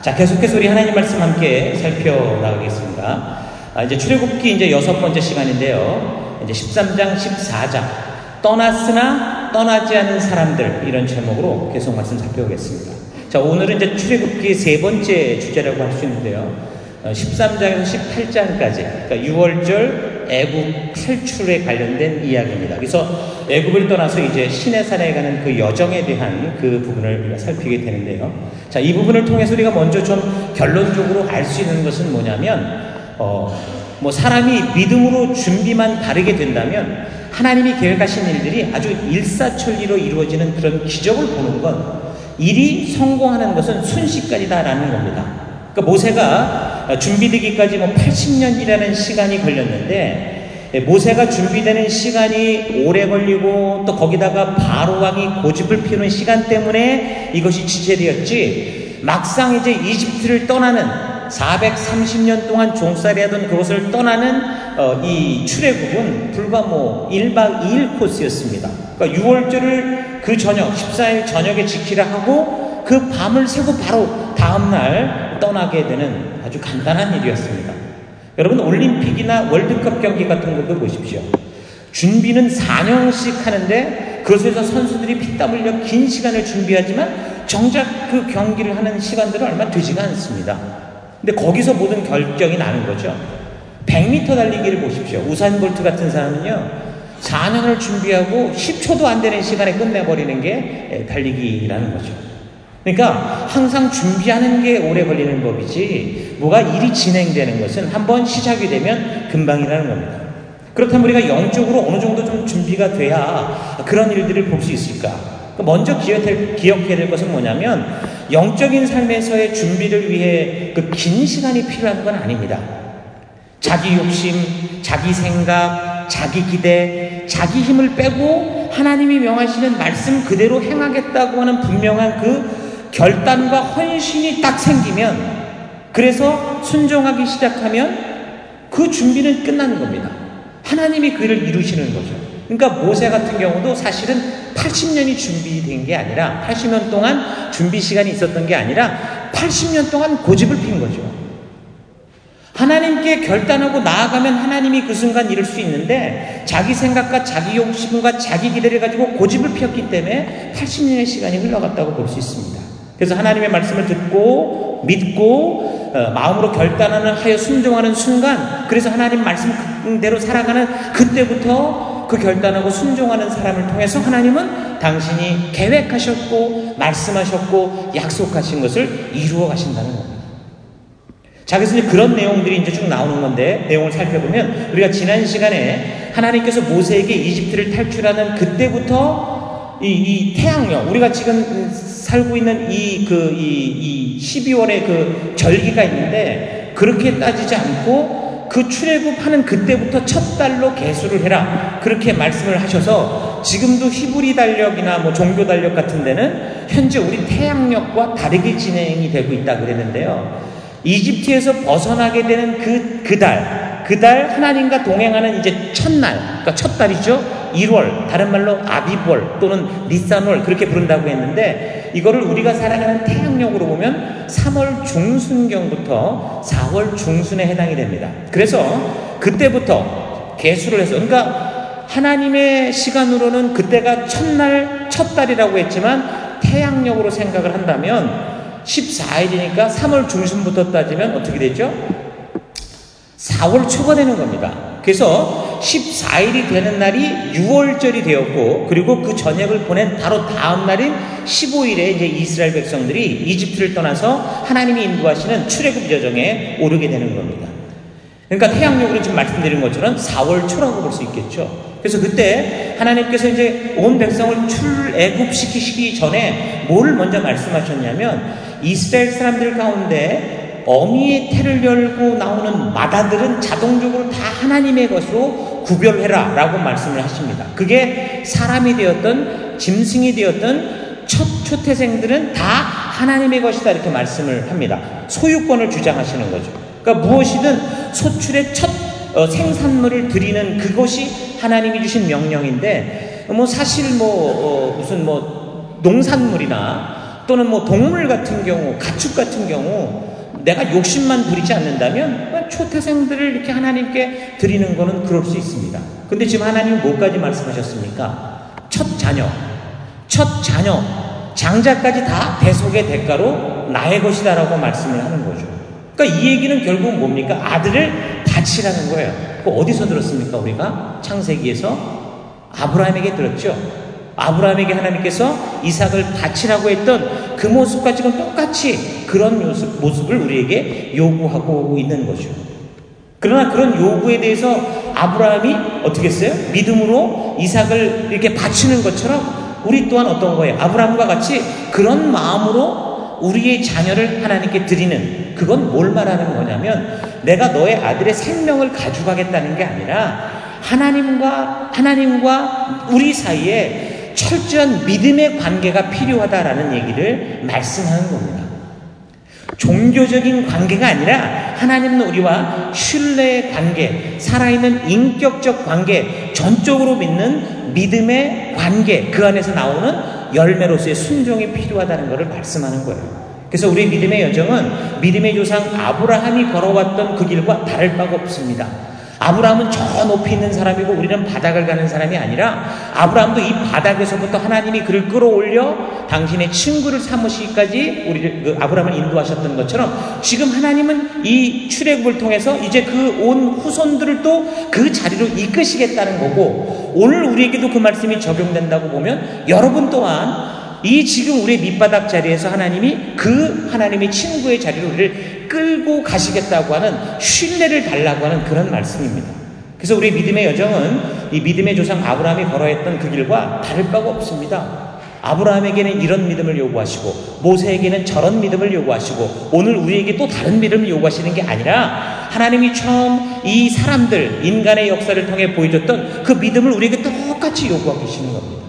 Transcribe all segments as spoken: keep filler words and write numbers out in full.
자, 계속해서 우리 하나님 말씀 함께 살펴나가겠습니다. 아, 이제 출애굽기 이제 여섯 번째 시간인데요. 이제 십삼 장, 십사 장. 떠났으나 떠나지 않은 사람들, 이런 제목으로 계속 말씀 살펴보겠습니다. 자, 오늘은 이제 출애굽기 세 번째 주제라고 할 수 있는데요. 십삼 장에서 십팔 장까지, 그러니까 유월절 애굽 탈출에 관련된 이야기입니다. 그래서 애굽을 떠나서 이제 시내산에 가는 그 여정에 대한 그 부분을 우리가 살피게 되는데요. 자, 이 부분을 통해서 우리가 먼저 좀 결론적으로 알 수 있는 것은 뭐냐면, 어, 뭐 사람이 믿음으로 준비만 바르게 된다면 하나님이 계획하신 일들이 아주 일사천리로 이루어지는 그런 기적을 보는 건, 일이 성공하는 것은 순식간이다라는 겁니다. 그러니까 모세가 준비되기까지 뭐 팔십 년이라는 시간이 걸렸는데, 모세가 준비되는 시간이 오래 걸리고 또 거기다가 바로 왕이 고집을 피우는 시간 때문에 이것이 지체되었지, 막상 이제 이집트를 떠나는 사백삼십 년 동안 종살이 하던 그것을 떠나는 어, 이 출애굽은 불과 뭐 일 박 이 일 코스였습니다. 그러니까 유월절을 그 저녁 십사 일 저녁에 지키라 하고 그 밤을 새고 바로 다음날 떠나게 되는 아주 간단한 일이었습니다. 여러분, 올림픽이나 월드컵 경기 같은 것도 보십시오. 준비는 사 년씩 하는데 그것에서 선수들이 피땀 흘려 긴 시간을 준비하지만 정작 그 경기를 하는 시간들은 얼마 되지가 않습니다. 근데 거기서 모든 결정이 나는 거죠. 백 미터 달리기를 보십시오. 우사인 볼트 같은 사람은요, 사 년을 준비하고 십 초도 안 되는 시간에 끝내버리는 게 달리기라는 거죠. 그러니까 항상 준비하는 게 오래 걸리는 법이지, 뭐가 일이 진행되는 것은 한번 시작이 되면 금방이라는 겁니다. 그렇다면 우리가 영적으로 어느 정도 좀 준비가 돼야 그런 일들을 볼 수 있을까? 먼저 기억해, 기억해야 될 것은 뭐냐면, 영적인 삶에서의 준비를 위해 그 긴 시간이 필요한 건 아닙니다. 자기 욕심, 자기 생각, 자기 기대, 자기 힘을 빼고 하나님이 명하시는 말씀 그대로 행하겠다고 하는 분명한 그 결단과 헌신이 딱 생기면, 그래서 순종하기 시작하면 그 준비는 끝나는 겁니다. 하나님이 그 일을 이루시는 거죠. 그러니까 모세 같은 경우도 사실은 팔십 년이 준비된 게 아니라, 팔십 년 동안 준비 시간이 있었던 게 아니라 팔십 년 동안 고집을 핀 거죠. 하나님께 결단하고 나아가면 하나님이 그 순간 이룰 수 있는데, 자기 생각과 자기 욕심과 자기 기대를 가지고 고집을 피웠기 때문에 팔십 년의 시간이 흘러갔다고 볼 수 있습니다. 그래서 하나님의 말씀을 듣고 믿고 어, 마음으로 결단하는 하여 순종하는 순간, 그래서 하나님 말씀대로 살아가는 그때부터 그 결단하고 순종하는 사람을 통해서 하나님은 당신이 계획하셨고 말씀하셨고 약속하신 것을 이루어 가신다는 겁니다. 자, 그래서 이제 그런 내용들이 이제 쭉 나오는 건데, 내용을 살펴보면 우리가 지난 시간에 하나님께서 모세에게 이집트를 탈출하는 그때부터 이, 이 태양력, 우리가 지금 살고 있는 이, 그, 이, 이 십이월의 그 절기가 있는데, 그렇게 따지지 않고 그 출애굽하는 그때부터 첫 달로 계수를 해라, 그렇게 말씀을 하셔서 지금도 히브리 달력이나 뭐 종교 달력 같은 데는 현재 우리 태양력과 다르게 진행이 되고 있다 그랬는데요. 이집트에서 벗어나게 되는 그, 그 달, 그 달 하나님과 동행하는 이제 첫날, 그러니까 첫 달이죠. 일월, 다른 말로 아비월 또는 니산월, 그렇게 부른다고 했는데, 이거를 우리가 살아가는 태양력으로 보면 삼월 중순경부터 사월 중순에 해당이 됩니다. 그래서 그때부터 계수를 해서, 그러니까 하나님의 시간으로는 그때가 첫날, 첫 달이라고 했지만 태양력으로 생각을 한다면 십사 일이니까 삼월 중순부터 따지면 어떻게 되죠? 사월 초가 되는 겁니다. 그래서 십사 일이 되는 날이 유월절이 되었고, 그리고 그 저녁을 보낸 바로 다음 날인 십오 일에 이제 이스라엘 백성들이 이집트를 떠나서 하나님이 인도하시는 출애굽 여정에 오르게 되는 겁니다. 그러니까 태양력으로 지금 말씀드린 것처럼 사월 초라고 볼 수 있겠죠. 그래서 그때 하나님께서 이제 온 백성을 출애굽시키시기 전에 뭘 먼저 말씀하셨냐면, 이스라엘 사람들 가운데 어미의 태를 열고 나오는 마다들은 자동적으로 다 하나님의 것으로 구별해라 라고 말씀을 하십니다. 그게 사람이 되었던 짐승이 되었던 첫 초태생들은 다 하나님의 것이다, 이렇게 말씀을 합니다. 소유권을 주장하시는 거죠. 그러니까 무엇이든 소출의 첫 어, 생산물을 드리는 그것이 하나님이 주신 명령인데, 뭐 사실 뭐 어, 무슨 뭐 농산물이나 또는 뭐 동물 같은 경우, 가축 같은 경우 내가 욕심만 부리지 않는다면 초태생들을 이렇게 하나님께 드리는 거는 그럴 수 있습니다. 근데 지금 하나님은 뭐까지 말씀하셨습니까? 첫 자녀, 첫 자녀, 장자까지 다 대속의 대가로 나의 것이다라고 말씀을 하는 거죠. 그러니까 이 얘기는 결국 뭡니까? 아들을 바치라는 거예요. 그 어디서 들었습니까? 우리가 창세기에서 아브라함에게 들었죠. 아브라함에게 하나님께서 이삭을 바치라고 했던 그 모습과 지금 똑같이 그런 모습, 모습을 우리에게 요구하고 있는 거죠. 그러나 그런 요구에 대해서 아브라함이 어떻게 했어요? 믿음으로 이삭을 이렇게 바치는 것처럼 우리 또한 어떤 거예요? 아브라함과 같이 그런 마음으로 우리의 자녀를 하나님께 드리는, 그건 뭘 말하는 거냐면 내가 너의 아들의 생명을 가져가겠다는 게 아니라 하나님과 하나님과 우리 사이에 철저한 믿음의 관계가 필요하다라는 얘기를 말씀하는 겁니다. 종교적인 관계가 아니라 하나님은 우리와 신뢰의 관계, 살아있는 인격적 관계, 전적으로 믿는 믿음의 관계, 그 안에서 나오는 열매로서의 순종이 필요하다는 것을 말씀하는 거예요. 그래서 우리의 믿음의 여정은 믿음의 조상 아브라함이 걸어왔던 그 길과 다를 바가 없습니다. 아브라함은 저 높이 있는 사람이고 우리는 바닥을 가는 사람이 아니라 아브라함도 이 바닥에서부터 하나님이 그를 끌어올려 당신의 친구를 삼으시기까지 우리를 그 아브라함을 인도하셨던 것처럼 지금 하나님은 이 출애굽을 통해서 이제 그 온 후손들을 또 그 자리로 이끄시겠다는 거고, 오늘 우리에게도 그 말씀이 적용된다고 보면 여러분 또한 이 지금 우리의 밑바닥 자리에서 하나님이 그 하나님의 친구의 자리로 우리를 끌고 가시겠다고 하는 신뢰를 달라고 하는 그런 말씀입니다. 그래서 우리의 믿음의 여정은 이 믿음의 조상 아브라함이 걸어했던 그 길과 다를 바가 없습니다. 아브라함에게는 이런 믿음을 요구하시고 모세에게는 저런 믿음을 요구하시고 오늘 우리에게 또 다른 믿음을 요구하시는 게 아니라 하나님이 처음 이 사람들, 인간의 역사를 통해 보여줬던 그 믿음을 우리에게 똑같이 요구하고 계시는 겁니다.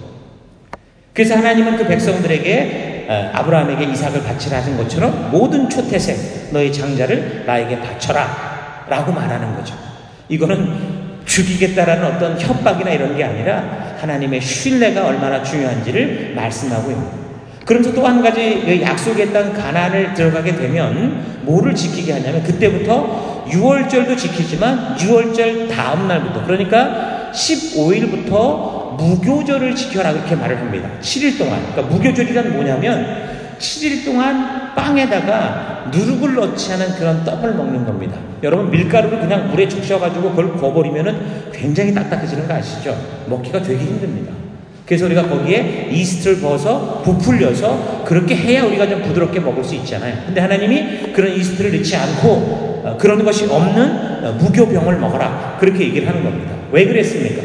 그래서 하나님은 그 백성들에게 아브라함에게 이삭을 바치라 하신 것처럼 모든 초태생 너희 장자를 나에게 바쳐라 라고 말하는 거죠. 이거는 죽이겠다라는 어떤 협박이나 이런 게 아니라 하나님의 신뢰가 얼마나 중요한지를 말씀하고 있는 거예요. 그러면서 또 한 가지 약속의 땅 가나안을 들어가게 되면 뭐를 지키게 하냐면 그때부터 유월절도 지키지만 유월절 다음 날부터, 그러니까 십오 일부터 무교절을 지켜라 그렇게 말을 합니다. 칠 일 동안. 그러니까 무교절이란 뭐냐면 칠 일 동안 빵에다가 누룩을 넣지 않은 그런 떡을 먹는 겁니다. 여러분 밀가루를 그냥 물에 적셔가지고 그걸 구워버리면은 굉장히 딱딱해지는 거 아시죠? 먹기가 되게 힘듭니다. 그래서 우리가 거기에 이스트를 부어서 부풀려서 그렇게 해야 우리가 좀 부드럽게 먹을 수 있잖아요. 근데 하나님이 그런 이스트를 넣지 않고 그런 것이 없는 무교병을 먹어라 그렇게 얘기를 하는 겁니다. 왜 그랬습니까?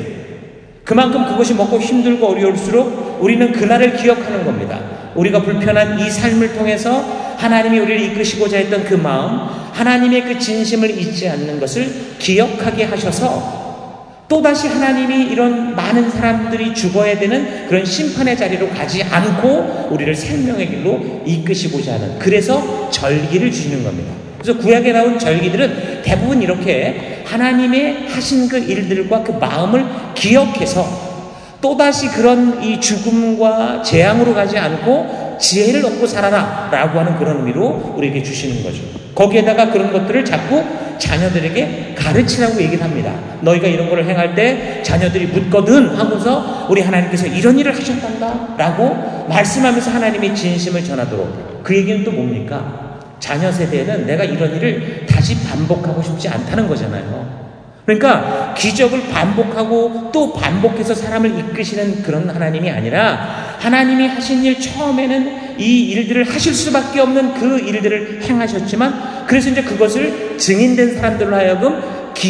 그만큼 그것이 먹고 힘들고 어려울수록 우리는 그날을 기억하는 겁니다. 우리가 불편한 이 삶을 통해서 하나님이 우리를 이끄시고자 했던 그 마음, 하나님의 그 진심을 잊지 않는 것을 기억하게 하셔서 또다시 하나님이 이런 많은 사람들이 죽어야 되는 그런 심판의 자리로 가지 않고 우리를 생명의 길로 이끄시고자 하는, 그래서 절기를 주시는 겁니다. 그래서 구약에 나온 절기들은 대부분 이렇게 하나님의 하신 그 일들과 그 마음을 기억해서 또다시 그런 이 죽음과 재앙으로 가지 않고 지혜를 얻고 살아라 라고 하는 그런 의미로 우리에게 주시는 거죠. 거기에다가 그런 것들을 자꾸 자녀들에게 가르치라고 얘기를 합니다. 너희가 이런 거를 행할 때 자녀들이 묻거든 하면서 우리 하나님께서 이런 일을 하셨단다 라고 말씀하면서 하나님의 진심을 전하도록. 그 얘기는 또 뭡니까? 자녀 세대에는 내가 이런 일을 다시 반복하고 싶지 않다는 거잖아요. 그러니까 기적을 반복하고 또 반복해서 사람을 이끄시는 그런 하나님이 아니라 하나님이 하신 일, 처음에는 이 일들을 하실 수밖에 없는 그 일들을 행하셨지만 그래서 이제 그것을 증인된 사람들로 하여금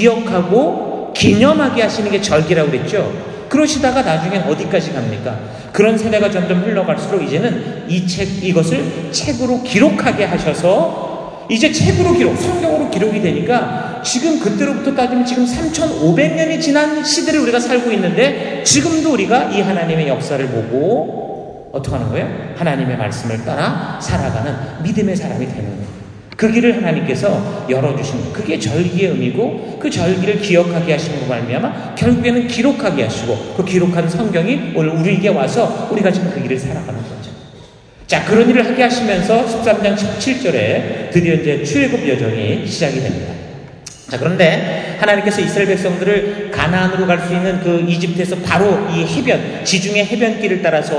기억하고 기념하게 하시는 게 절기라고 그랬죠. 그러시다가 나중에 어디까지 갑니까? 그런 세대가 점점 흘러갈수록 이제는 이 책, 이것을 책으로 기록하게 하셔서 이제 책으로 기록, 성경으로 기록이 되니까 지금 그때로부터 따지면 지금 삼천오백 년이 지난 시대를 우리가 살고 있는데 지금도 우리가 이 하나님의 역사를 보고 어떻게 하는 거예요? 하나님의 말씀을 따라 살아가는 믿음의 사람이 되는 거예요. 그 길을 하나님께서 열어주신 거예요. 그게 절기의 의미고 그 절기를 기억하게 하신 것 말미암아 결국에는 기록하게 하시고 그 기록한 성경이 오늘 우리에게 와서 우리가 지금 그 길을 살아가는 거죠. 자, 그런 일을 하게 하시면서 십삼 장 십칠 절에 드디어 이제 출애굽 여정이 시작이 됩니다. 자, 그런데 하나님께서 이스라엘 백성들을 가나안으로 갈 수 있는 그 이집트에서 바로 이 해변, 지중해 해변길을 따라서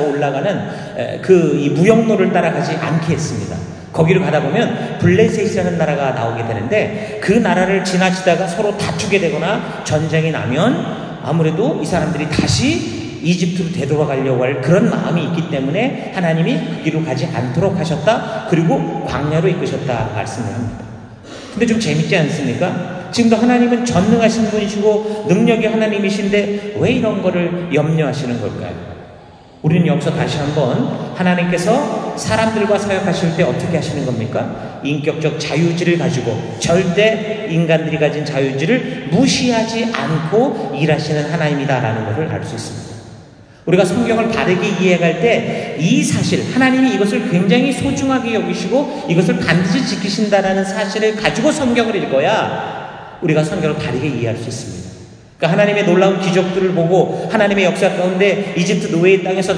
올라가는 그 이 무역로를 따라가지 않게 했습니다. 거기를 가다 보면 블레셋이라는 나라가 나오게 되는데, 그 나라를 지나치다가 서로 다투게 되거나 전쟁이 나면 아무래도 이 사람들이 다시 이집트로 되돌아가려고 할 그런 마음이 있기 때문에 하나님이 그 길로 가지 않도록 하셨다. 그리고 광야로 이끄셨다 말씀을 합니다. 근데 좀 재밌지 않습니까? 지금도 하나님은 전능하신 분이시고 능력이 하나님이신데 왜 이런 거를 염려하시는 걸까요? 우리는 여기서 다시 한번 하나님께서 사람들과 사역하실 때 어떻게 하시는 겁니까? 인격적 자유의지를 가지고 절대 인간들이 가진 자유의지를 무시하지 않고 일하시는 하나님이다라는 것을 알 수 있습니다. 우리가 성경을 바르게 이해할 때 이 사실, 하나님이 이것을 굉장히 소중하게 여기시고 이것을 반드시 지키신다라는 사실을 가지고 성경을 읽어야 우리가 성경을 바르게 이해할 수 있습니다. 그러니까 하나님의 놀라운 기적들을 보고 하나님의 역사 가운데 이집트 노예의 땅에서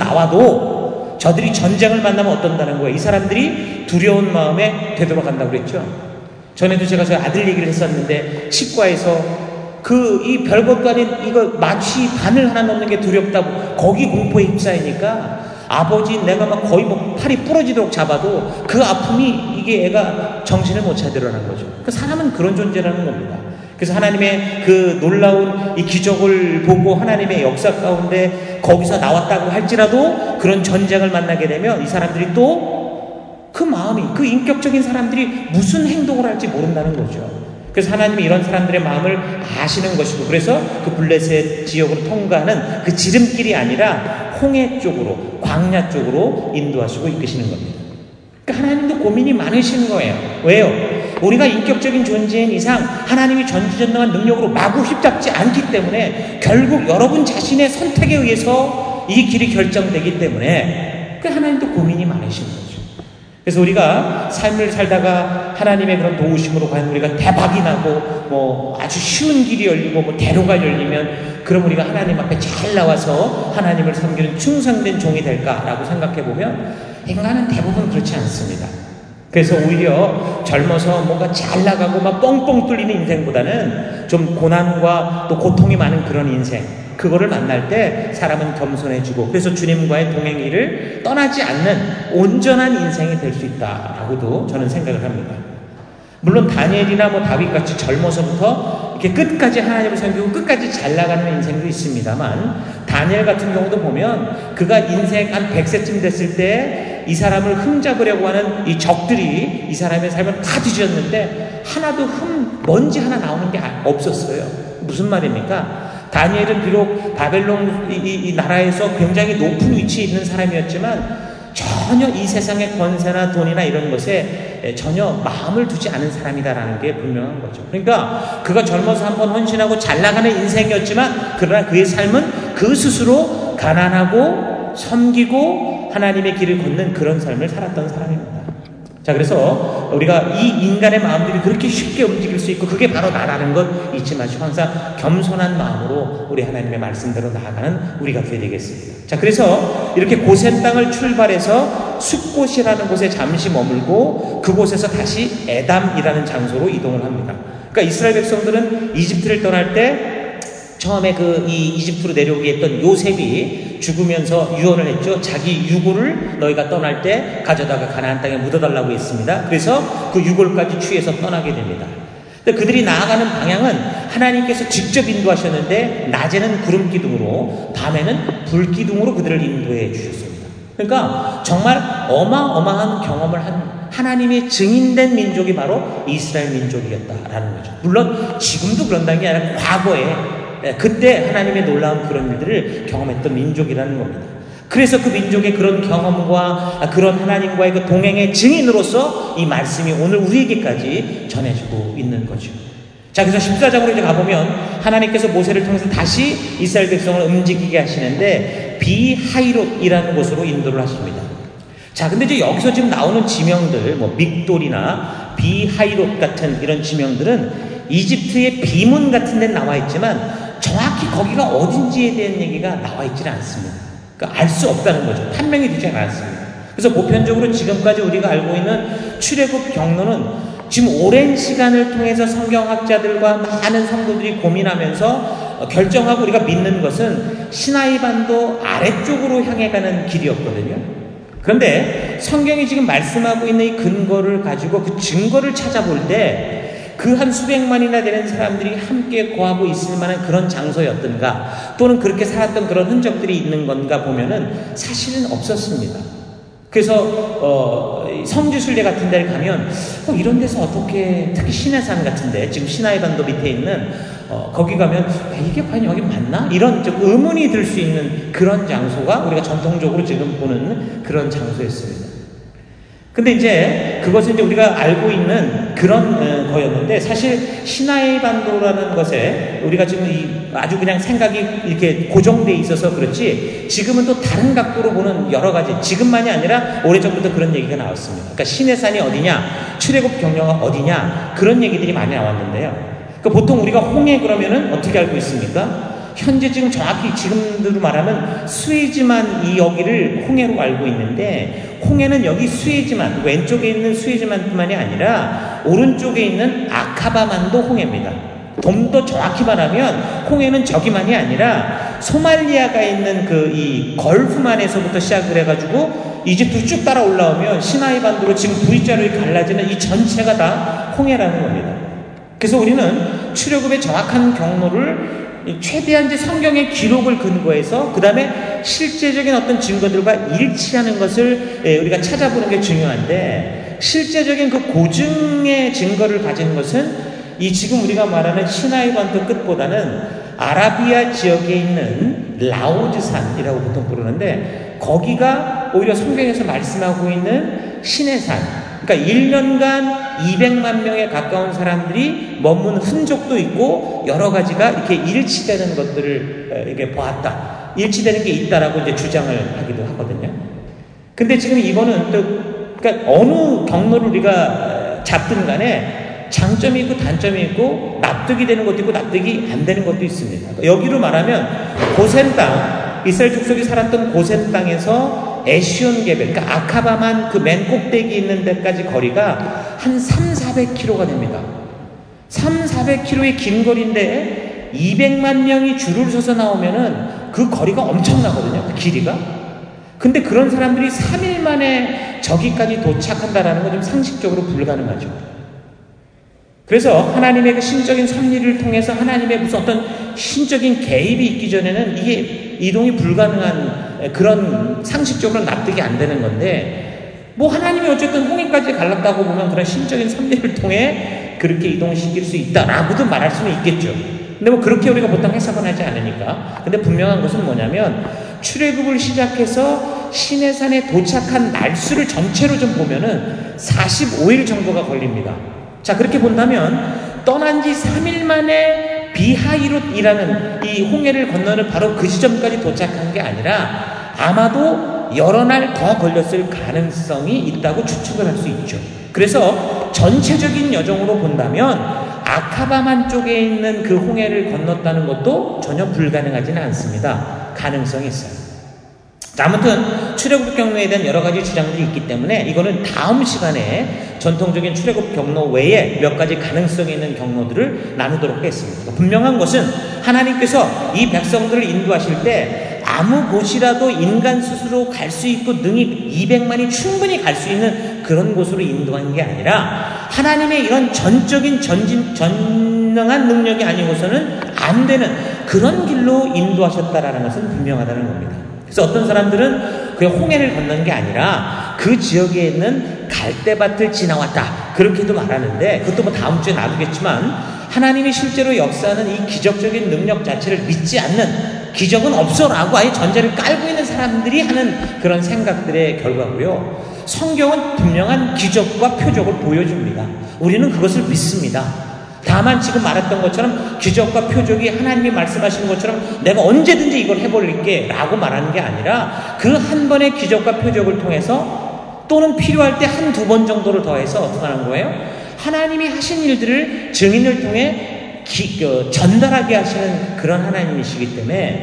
나와도 저들이 전쟁을 만나면 어떤다는 거예요. 이 사람들이 두려운 마음에 되돌아간다고 그랬죠. 전에도 제가 저 아들 얘기를 했었는데 치과에서 그 이 별것도 아닌 이거 마취 바늘 하나 넣는 게 두렵다고 거기 공포에 휩싸이니까 아버지 내가 막 거의 뭐 팔이 부러지도록 잡아도 그 아픔이 이게 애가 정신을 못 차리더라는 거죠. 그 사람은 그런 존재라는 겁니다. 그래서 하나님의 그 놀라운 이 기적을 보고 하나님의 역사 가운데 거기서 나왔다고 할지라도 그런 전쟁을 만나게 되면 이 사람들이 또 그 마음이, 그 인격적인 사람들이 무슨 행동을 할지 모른다는 거죠. 그래서 하나님이 이런 사람들의 마음을 아시는 것이고, 그래서 그 블레셋 지역으로 통과하는 그 지름길이 아니라 홍해 쪽으로, 광야 쪽으로 인도하시고 이끄시는 겁니다. 그러니까 하나님도 고민이 많으신 거예요. 왜요? 우리가 인격적인 존재인 이상 하나님이 전지전능한 능력으로 마구 휩잡지 않기 때문에 결국 여러분 자신의 선택에 의해서 이 길이 결정되기 때문에 그 하나님도 고민이 많으신 거죠. 그래서 우리가 삶을 살다가 하나님의 그런 도우심으로 과연 우리가 대박이 나고 뭐 아주 쉬운 길이 열리고 뭐 대로가 열리면 그럼 우리가 하나님 앞에 잘 나와서 하나님을 섬기는 충성된 종이 될까라고 생각해 보면 인간은 대부분 그렇지 않습니다. 그래서 오히려 젊어서 뭔가 잘 나가고 막 뻥뻥 뚫리는 인생보다는 좀 고난과 또 고통이 많은 그런 인생, 그거를 만날 때 사람은 겸손해지고 그래서 주님과의 동행길을 떠나지 않는 온전한 인생이 될 수 있다라고도 저는 생각을 합니다. 물론 다니엘이나 뭐 다윗같이 젊어서부터 이렇게 끝까지 하나님을 섬기고 끝까지 잘 나가는 인생도 있습니다만, 다니엘 같은 경우도 보면 그가 인생 한 백 세쯤 됐을 때 이 사람을 흠잡으려고 하는 이 적들이 이 사람의 삶을 다 뒤졌는데 하나도 흠, 먼지 하나 나오는 게 없었어요. 무슨 말입니까? 다니엘은 비록 바벨론 이, 이, 이 나라에서 굉장히 높은 위치에 있는 사람이었지만 전혀 이 세상의 권세나 돈이나 이런 것에 전혀 마음을 두지 않은 사람이다라는 게 분명한 거죠. 그러니까 그가 젊어서 한번 헌신하고 잘 나가는 인생이었지만 그러나 그의 삶은 그 스스로 가난하고 섬기고 하나님의 길을 걷는 그런 삶을 살았던 사람입니다. 자, 그래서 우리가 이 인간의 마음들이 그렇게 쉽게 움직일 수 있고 그게 바로 나라는 것 잊지 마시고 항상 겸손한 마음으로 우리 하나님의 말씀대로 나아가는 우리가 되어야 되겠습니다. 자, 그래서 이렇게 고센 땅을 출발해서 숫곳이라는 곳에 잠시 머물고 그곳에서 다시 에담이라는 장소로 이동을 합니다. 그러니까 이스라엘 백성들은 이집트를 떠날 때 처음에 그 이 이집트로 내려오게 했던 요셉이 죽으면서 유언을 했죠. 자기 유골을 너희가 떠날 때 가져다가 가나안 땅에 묻어달라고 했습니다. 그래서 그 유골까지 취해서 떠나게 됩니다. 근데 그들이 나아가는 방향은 하나님께서 직접 인도하셨는데 낮에는 구름 기둥으로 밤에는 불 기둥으로 그들을 인도해 주셨습니다. 그러니까 정말 어마어마한 경험을 한 하나님의 증인된 민족이 바로 이스라엘 민족이었다라는 거죠. 물론 지금도 그런다는 게 아니라 과거에 그때 하나님의 놀라운 그런 일들을 경험했던 민족이라는 겁니다. 그래서 그 민족의 그런 경험과 그런 하나님과의 그 동행의 증인으로서 이 말씀이 오늘 우리에게까지 전해지고 있는 거죠. 자, 그래서 십사 장으로 이제 가보면 하나님께서 모세를 통해서 다시 이스라엘 백성을 움직이게 하시는데 비하이롯이라는 곳으로 인도를 하십니다. 자, 근데 이제 여기서 지금 나오는 지명들, 뭐 믹돌이나 비하이롯 같은 이런 지명들은 이집트의 비문 같은 데는 나와 있지만 정확히 거기가 어딘지에 대한 얘기가 나와 있지는 않습니다. 그러니까 알 수 없다는 거죠. 판명이 되지 않았습니다. 그래서 보편적으로 지금까지 우리가 알고 있는 출애굽 경로는 지금 오랜 시간을 통해서 성경학자들과 많은 성도들이 고민하면서 결정하고 우리가 믿는 것은 시나이 반도 아래쪽으로 향해 가는 길이었거든요. 그런데 성경이 지금 말씀하고 있는 이 근거를 가지고 그 증거를 찾아볼 때 그 한 수백만이나 되는 사람들이 함께 거하고 있을 만한 그런 장소였던가, 또는 그렇게 살았던 그런 흔적들이 있는 건가 보면은 사실은 없었습니다. 그래서 어, 성지순례 같은 데를 가면 어, 이런 데서 어떻게, 특히 시내산 같은데 지금 시나이 반도 밑에 있는 어, 거기 가면 야, 이게 과연 여기 맞나? 이런 좀 의문이 들 수 있는 그런 장소가 우리가 전통적으로 지금 보는 그런 장소였습니다. 근데 이제 그것은 이제 우리가 알고 있는 그런 어, 거였는데, 사실 시나이 반도라는 것에 우리가 지금 이 아주 그냥 생각이 이렇게 고정돼 있어서 그렇지, 지금은 또 다른 각도로 보는 여러 가지, 지금만이 아니라 오래전부터 그런 얘기가 나왔습니다. 그러니까 시내산이 어디냐, 출애굽 경로가 어디냐, 그런 얘기들이 많이 나왔는데요. 그러니까 보통 우리가 홍해 그러면은 어떻게 알고 있습니까? 현재 지금 정확히 지금대로 말하면 수에즈만 이 여기를 홍해로 알고 있는데, 홍해는 여기 수에즈만, 왼쪽에 있는 수에즈만뿐만이 아니라 오른쪽에 있는 아카바만도 홍해입니다. 좀 더 정확히 말하면 홍해는 저기만이 아니라 소말리아가 있는 그 이 걸프만에서부터 시작을 해가지고 이집트 쭉 따라 올라오면 시나이 반도로 지금 V자로 갈라지는 이 전체가 다 홍해라는 겁니다. 그래서 우리는 출애굽의 정확한 경로를 최대한 이제 성경의 기록을 근거해서 그 다음에 실제적인 어떤 증거들과 일치하는 것을 우리가 찾아보는 게 중요한데, 실제적인 그 고증의 증거를 가진 것은 이 지금 우리가 말하는 시나이 반도 끝보다는 아라비아 지역에 있는 라오즈산이라고 보통 부르는데, 거기가 오히려 성경에서 말씀하고 있는 시내산, 그러니까 일 년간 이백만 명에 가까운 사람들이 머문 흔적도 있고 여러 가지가 이렇게 일치되는 것들을 이렇게 보았다, 일치되는 게 있다라고 이제 주장을 하기도 하거든요. 근데 지금 이거는 또 그러니까 어느 경로를 우리가 잡든 간에 장점이 있고 단점이 있고 납득이 되는 것도 있고 납득이 안 되는 것도 있습니다. 그러니까 여기로 말하면 고센 땅, 이스라엘 족속이 살았던 고센 땅에서 에시온 개별, 그러니까 아카바만 그 맨 꼭대기 있는 데까지 거리가 한 삼사백 킬로미터가 됩니다. 삼사백 킬로미터의 긴 거리인데 이백만 명이 줄을 서서 나오면은 그 거리가 엄청나거든요, 그 길이가. 근데 그런 사람들이 삼 일 만에 저기까지 도착한다라는 건 좀 상식적으로 불가능하죠. 그래서 하나님의 그 신적인 섭리를 통해서 하나님의 무슨 어떤 신적인 개입이 있기 전에는 이게 이동이 불가능한 그런, 상식적으로 납득이 안 되는 건데, 뭐 하나님이 어쨌든 홍해까지 갈랐다고 보면 그런 신적인 섭리를 통해 그렇게 이동시킬 수 있다라고도 말할 수는 있겠죠. 근데 뭐 그렇게 우리가 보통 해석은 하지 않으니까. 근데 분명한 것은 뭐냐면 출애굽을 시작해서 시내산에 도착한 날수를 전체로 좀 보면은 사십오 일 정도가 걸립니다. 자, 그렇게 본다면 떠난 지 삼 일 만에 비하이롯이라는 이 홍해를 건너는 바로 그 지점까지 도착한 게 아니라 아마도 여러 날 더 걸렸을 가능성이 있다고 추측을 할 수 있죠. 그래서 전체적인 여정으로 본다면 아카바만 쪽에 있는 그 홍해를 건넜다는 것도 전혀 불가능하지는 않습니다. 가능성이 있어요. 자, 아무튼 출애굽 경로에 대한 여러 가지 주장들이 있기 때문에 이거는 다음 시간에 전통적인 출애굽 경로 외에 몇 가지 가능성이 있는 경로들을 나누도록 하겠습니다. 분명한 것은 하나님께서 이 백성들을 인도하실 때 아무 곳이라도 인간 스스로 갈 수 있고 능히 이백만이 충분히 갈 수 있는 그런 곳으로 인도한 게 아니라 하나님의 이런 전적인 전진, 전능한 능력이 아니고서는 안 되는 그런 길로 인도하셨다라는 것은 분명하다는 겁니다. 그래서 어떤 사람들은 그 홍해를 건넌 게 아니라 그 지역에 있는 갈대밭을 지나왔다, 그렇게도 말하는데, 그것도 뭐 다음 주에 나누겠지만 하나님이 실제로 역사하는 이 기적적인 능력 자체를 믿지 않는, 기적은 없어라고 아예 전제를 깔고 있는 사람들이 하는 그런 생각들의 결과고요. 성경은 분명한 기적과 표적을 보여줍니다. 우리는 그것을 믿습니다. 다만 지금 말했던 것처럼 기적과 표적이 하나님이 말씀하시는 것처럼 내가 언제든지 이걸 해버릴게 라고 말하는 게 아니라 그 한 번의 기적과 표적을 통해서, 또는 필요할 때 한두 번 정도를 더해서 어떻게 하는 거예요? 하나님이 하신 일들을 증인을 통해 기, 어, 전달하게 하시는 그런 하나님이시기 때문에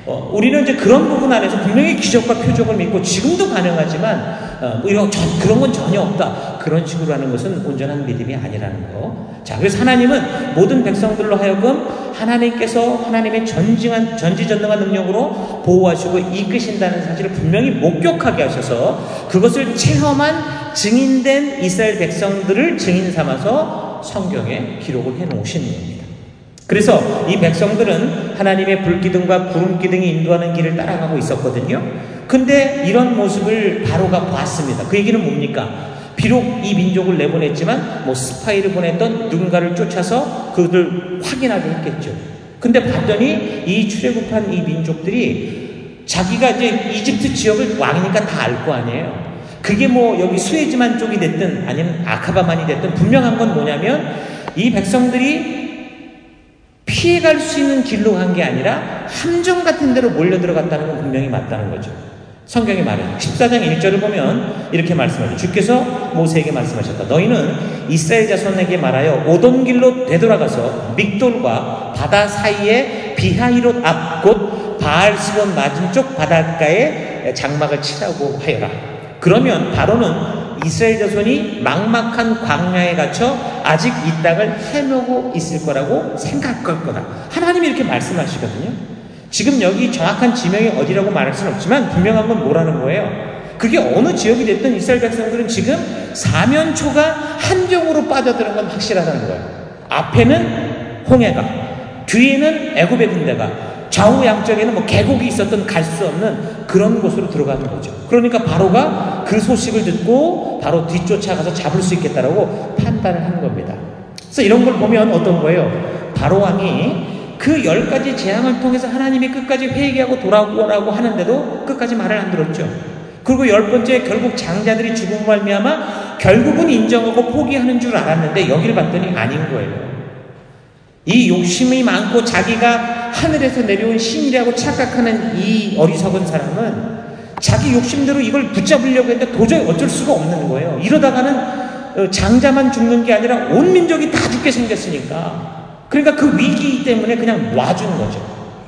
어, 우리는 이제 그런 부분 안에서 분명히 기적과 표적을 믿고 지금도 가능하지만 어, 뭐 이런 전, 그런 건 전혀 없다. 그런 식으로 하는 것은 온전한 믿음이 아니라는 거. 자, 그래서 하나님은 모든 백성들로 하여금 하나님께서 하나님의 전징한 전지전능한 능력으로 보호하시고 이끄신다는 사실을 분명히 목격하게 하셔서 그것을 체험한 증인된 이스라엘 백성들을 증인 삼아서 성경에 기록을 해놓으시는 겁니다. 그래서 이 백성들은 하나님의 불기둥과 구름기둥이 인도하는 길을 따라가고 있었거든요. 근데 이런 모습을 바로가 봤습니다. 그 얘기는 뭡니까? 비록 이 민족을 내보냈지만 뭐 스파이를 보냈던 누군가를 쫓아서 그들 확인하게 했겠죠. 근데 봤더니 이 출애굽한 이 민족들이 자기가 이제 이집트 지역을 왕이니까 다 알 거 아니에요. 그게 뭐 여기 수에즈만 쪽이 됐든 아니면 아카바만이 됐든 분명한 건 뭐냐면 이 백성들이 피해갈 수 있는 길로 간 게 아니라 함정 같은 데로 몰려 들어갔다는 건 분명히 맞다는 거죠. 성경이 말해요. 십사 장 일 절을 보면 이렇게 말씀하죠. 주께서 모세에게 말씀하셨다. 너희는 이스라엘 자손에게 말하여 오던 길로 되돌아가서 믹돌과 바다 사이에 비하이롯 앞 곧 바알스본 맞은쪽 바닷가에 장막을 치라고 하여라. 그러면 바로는 이스라엘 자손이 막막한 광야에 갇혀 아직 이 땅을 헤매고 있을 거라고 생각할 거다. 하나님이 이렇게 말씀하시거든요. 지금 여기 정확한 지명이 어디라고 말할 수는 없지만 분명한 건 뭐라는 거예요. 그게 어느 지역이 됐든 이스라엘 백성들은 지금 사면초가 함정으로 빠져드는 건 확실하다는 거예요. 앞에는 홍해가, 뒤에는 애굽의 군대가, 좌우 양쪽에는 뭐 계곡이 있었던 갈 수 없는 그런 곳으로 들어가는 거죠. 그러니까 바로가 그 소식을 듣고 바로 뒤쫓아가서 잡을 수 있겠다라고 판단을 하는 겁니다. 그래서 이런 걸 보면 어떤 거예요? 바로 왕이 그 열 가지 재앙을 통해서 하나님이 끝까지 회개하고 돌아오라고 하는데도 끝까지 말을 안 들었죠. 그리고 열 번째 결국 장자들이 죽음을 말미암아 결국은 인정하고 포기하는 줄 알았는데 여기를 봤더니 아닌 거예요. 이 욕심이 많고 자기가 하늘에서 내려온 신이라고 착각하는 이 어리석은 사람은 자기 욕심대로 이걸 붙잡으려고 했는데 도저히 어쩔 수가 없는 거예요. 이러다가는 장자만 죽는 게 아니라 온 민족이 다 죽게 생겼으니까. 그러니까 그 위기 때문에 그냥 놔준 거죠.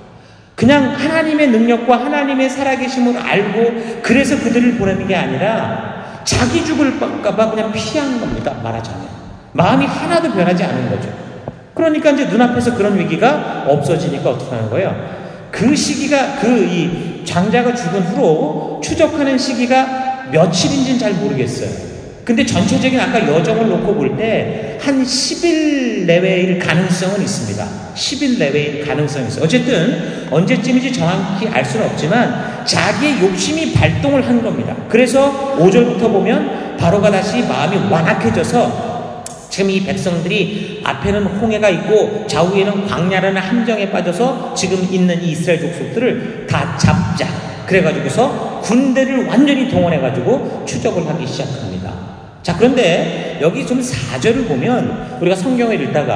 그냥 하나님의 능력과 하나님의 살아계심을 알고 그래서 그들을 보내는 게 아니라 자기 죽을까봐 그냥 피한 겁니다. 말하자면 마음이 하나도 변하지 않은 거죠. 그러니까 이제 눈앞에서 그런 위기가 없어지니까 어떻게 하는 거예요? 그 시기가 그 이 장자가 죽은 후로 추적하는 시기가 며칠인지는 잘 모르겠어요. 근데 전체적인 아까 여정을 놓고 볼 때 한 십 일 내외일 가능성은 있습니다. 십 일 내외일 가능성이 있어요. 어쨌든 언제쯤인지 정확히 알 수는 없지만 자기의 욕심이 발동을 한 겁니다. 그래서 오 절부터 보면 바로가 다시 마음이 완악해져서 지금 이 백성들이 앞에는 홍해가 있고 좌우에는 광야라는 함정에 빠져서 지금 있는 이 이스라엘 족속들을 다 잡자. 그래가지고서 군대를 완전히 동원해가지고 추적을 하기 시작합니다. 자, 그런데 여기 좀 사 절을 보면 우리가 성경을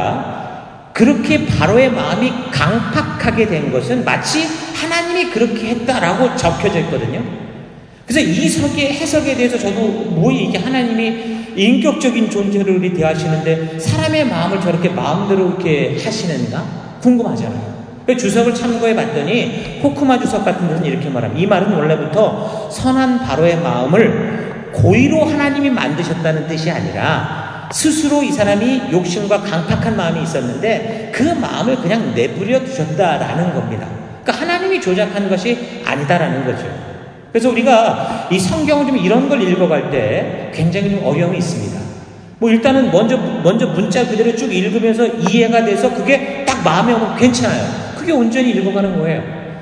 읽다가 그렇게 바로의 마음이 강팍하게 된 것은 마치 하나님이 그렇게 했다라고 적혀져 있거든요. 그래서 이 석의 해석에 대해서 저도 뭐 이게 하나님이 인격적인 존재로 우리 대하시는데 사람의 마음을 저렇게 마음대로 이렇게 하시는가? 궁금하잖아요. 주석을 참고해 봤더니 호크마 주석 같은 데는 이렇게 말합니다. 이 말은 원래부터 선한 바로의 마음을 고의로 하나님이 만드셨다는 뜻이 아니라 스스로 이 사람이 욕심과 강팍한 마음이 있었는데 그 마음을 그냥 내버려 두셨다라는 겁니다. 그러니까 하나님이 조작한 것이 아니다라는 거죠. 그래서 우리가 이 성경을 좀 이런 걸 읽어갈 때 굉장히 좀 어려움이 있습니다. 뭐 일단은 먼저 먼저 문자 그대로 쭉 읽으면서 이해가 돼서 그게 딱 마음에 오면 괜찮아요. 그게 온전히 읽어가는 거예요.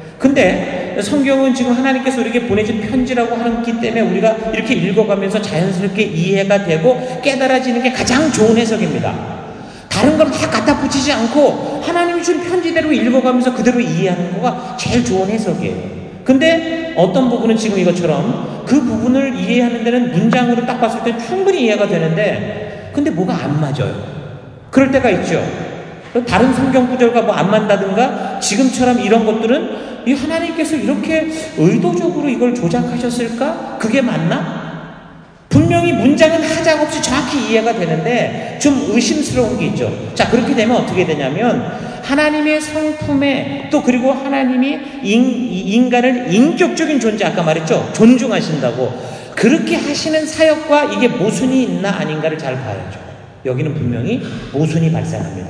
근데 성경은 지금 하나님께서 우리에게 보내준 편지라고 하기 때문에 우리가 이렇게 읽어가면서 자연스럽게 이해가 되고 깨달아지는 게 가장 좋은 해석입니다. 다른 걸 다 갖다 붙이지 않고 하나님이 준 편지대로 읽어가면서 그대로 이해하는 거가 제일 좋은 해석이에요. 근데 어떤 부분은 지금 이것처럼 그 부분을 이해하는 데는 문장으로 딱 봤을 때 충분히 이해가 되는데 근데 뭐가 안 맞아요. 그럴 때가 있죠. 다른 성경 구절과 뭐 안 맞다든가 지금처럼 이런 것들은 이 하나님께서 이렇게 의도적으로 이걸 조작하셨을까? 그게 맞나? 분명히 문장은 하자없이 정확히 이해가 되는데 좀 의심스러운 게 있죠. 자, 그렇게 되면 어떻게 되냐면 하나님의 성품에 또 그리고 하나님이 인, 인간을 인격적인 존재 아까 말했죠. 존중하신다고. 그렇게 하시는 사역과 이게 모순이 있나 아닌가를 잘 봐야죠. 여기는 분명히 모순이 발생합니다.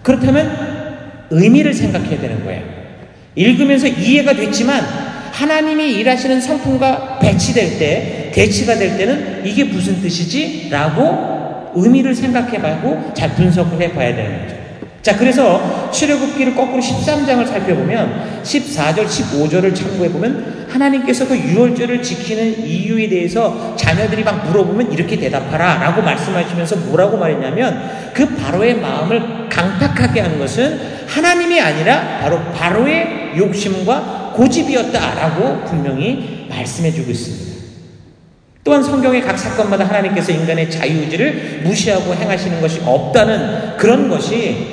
그렇다면 의미를 생각해야 되는 거예요. 읽으면서 이해가 됐지만 하나님이 일하시는 성품과 배치될 때, 대치가 될 때는 이게 무슨 뜻이지? 라고 의미를 생각해봐고 잘 분석을 해봐야 되는 거죠. 자, 그래서 출애굽기를 거꾸로 십삼 장을 살펴보면 십사 절, 십오 절을 참고해보면 하나님께서 그 유월절을 지키는 이유에 대해서 자녀들이 막 물어보면 이렇게 대답하라 라고 말씀하시면서 뭐라고 말했냐면 그 바로의 마음을 강팍하게 하는 것은 하나님이 아니라 바로 바로의 욕심과 고집이었다라고 분명히 말씀해주고 있습니다. 또한 성경의 각 사건마다 하나님께서 인간의 자유의지를 무시하고 행하시는 것이 없다는 그런 것이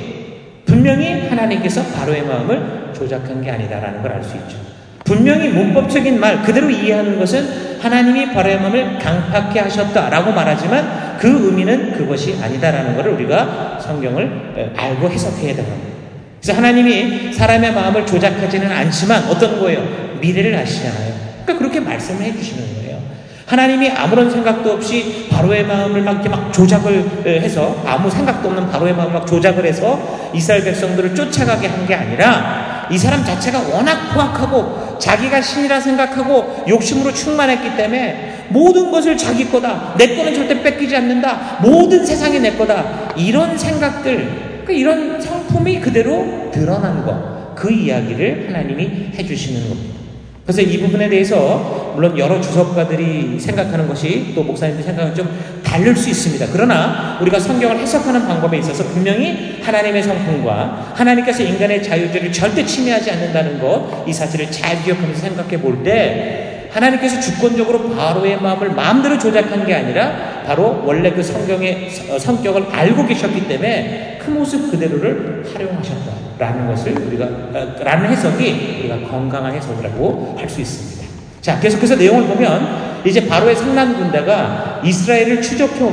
분명히 하나님께서 바로의 마음을 조작한 게 아니다라는 걸 알 수 있죠. 분명히 문법적인 말 그대로 이해하는 것은 하나님이 바로의 마음을 강팍해 하셨다라고 말하지만 그 의미는 그것이 아니다라는 것을 우리가 성경을 알고 해석해야 됩니다. 그래서 하나님이 사람의 마음을 조작하지는 않지만 어떤 거예요? 미래를 아시잖아요. 그러니까 그렇게 말씀을 해주시는 거예요. 하나님이 아무런 생각도 없이 바로의 마음을 막 이렇게 막 조작을 해서 아무 생각도 없는 바로의 마음을 막 조작을 해서 이스라엘 백성들을 쫓아가게 한 게 아니라 이 사람 자체가 워낙 포악하고 자기가 신이라 생각하고 욕심으로 충만했기 때문에 모든 것을 자기 거다. 내 거는 절대 뺏기지 않는다. 모든 세상이 내 거다. 이런 생각들, 이런 성품이 그대로 드러난 것. 그 이야기를 하나님이 해주시는 겁니다. 그래서 이 부분에 대해서 물론 여러 주석가들이 생각하는 것이 또 목사님들 생각은 좀 다를 수 있습니다. 그러나 우리가 성경을 해석하는 방법에 있어서 분명히 하나님의 성품과 하나님께서 인간의 자유의지를 절대 침해하지 않는다는 것, 이 사실을 잘 기억하면서 생각해 볼 때 하나님께서 주권적으로 바로의 마음을 마음대로 조작한 게 아니라 바로 원래 그 성경의 성격을 알고 계셨기 때문에 그 모습 그대로를 활용하셨다라는 것을 우리가 라는 해석이 우리가 건강한 해석이라고 할 수 있습니다. 자, 계속해서 내용을 보면 이제 바로의 상난 군대가 이스라엘을 추적해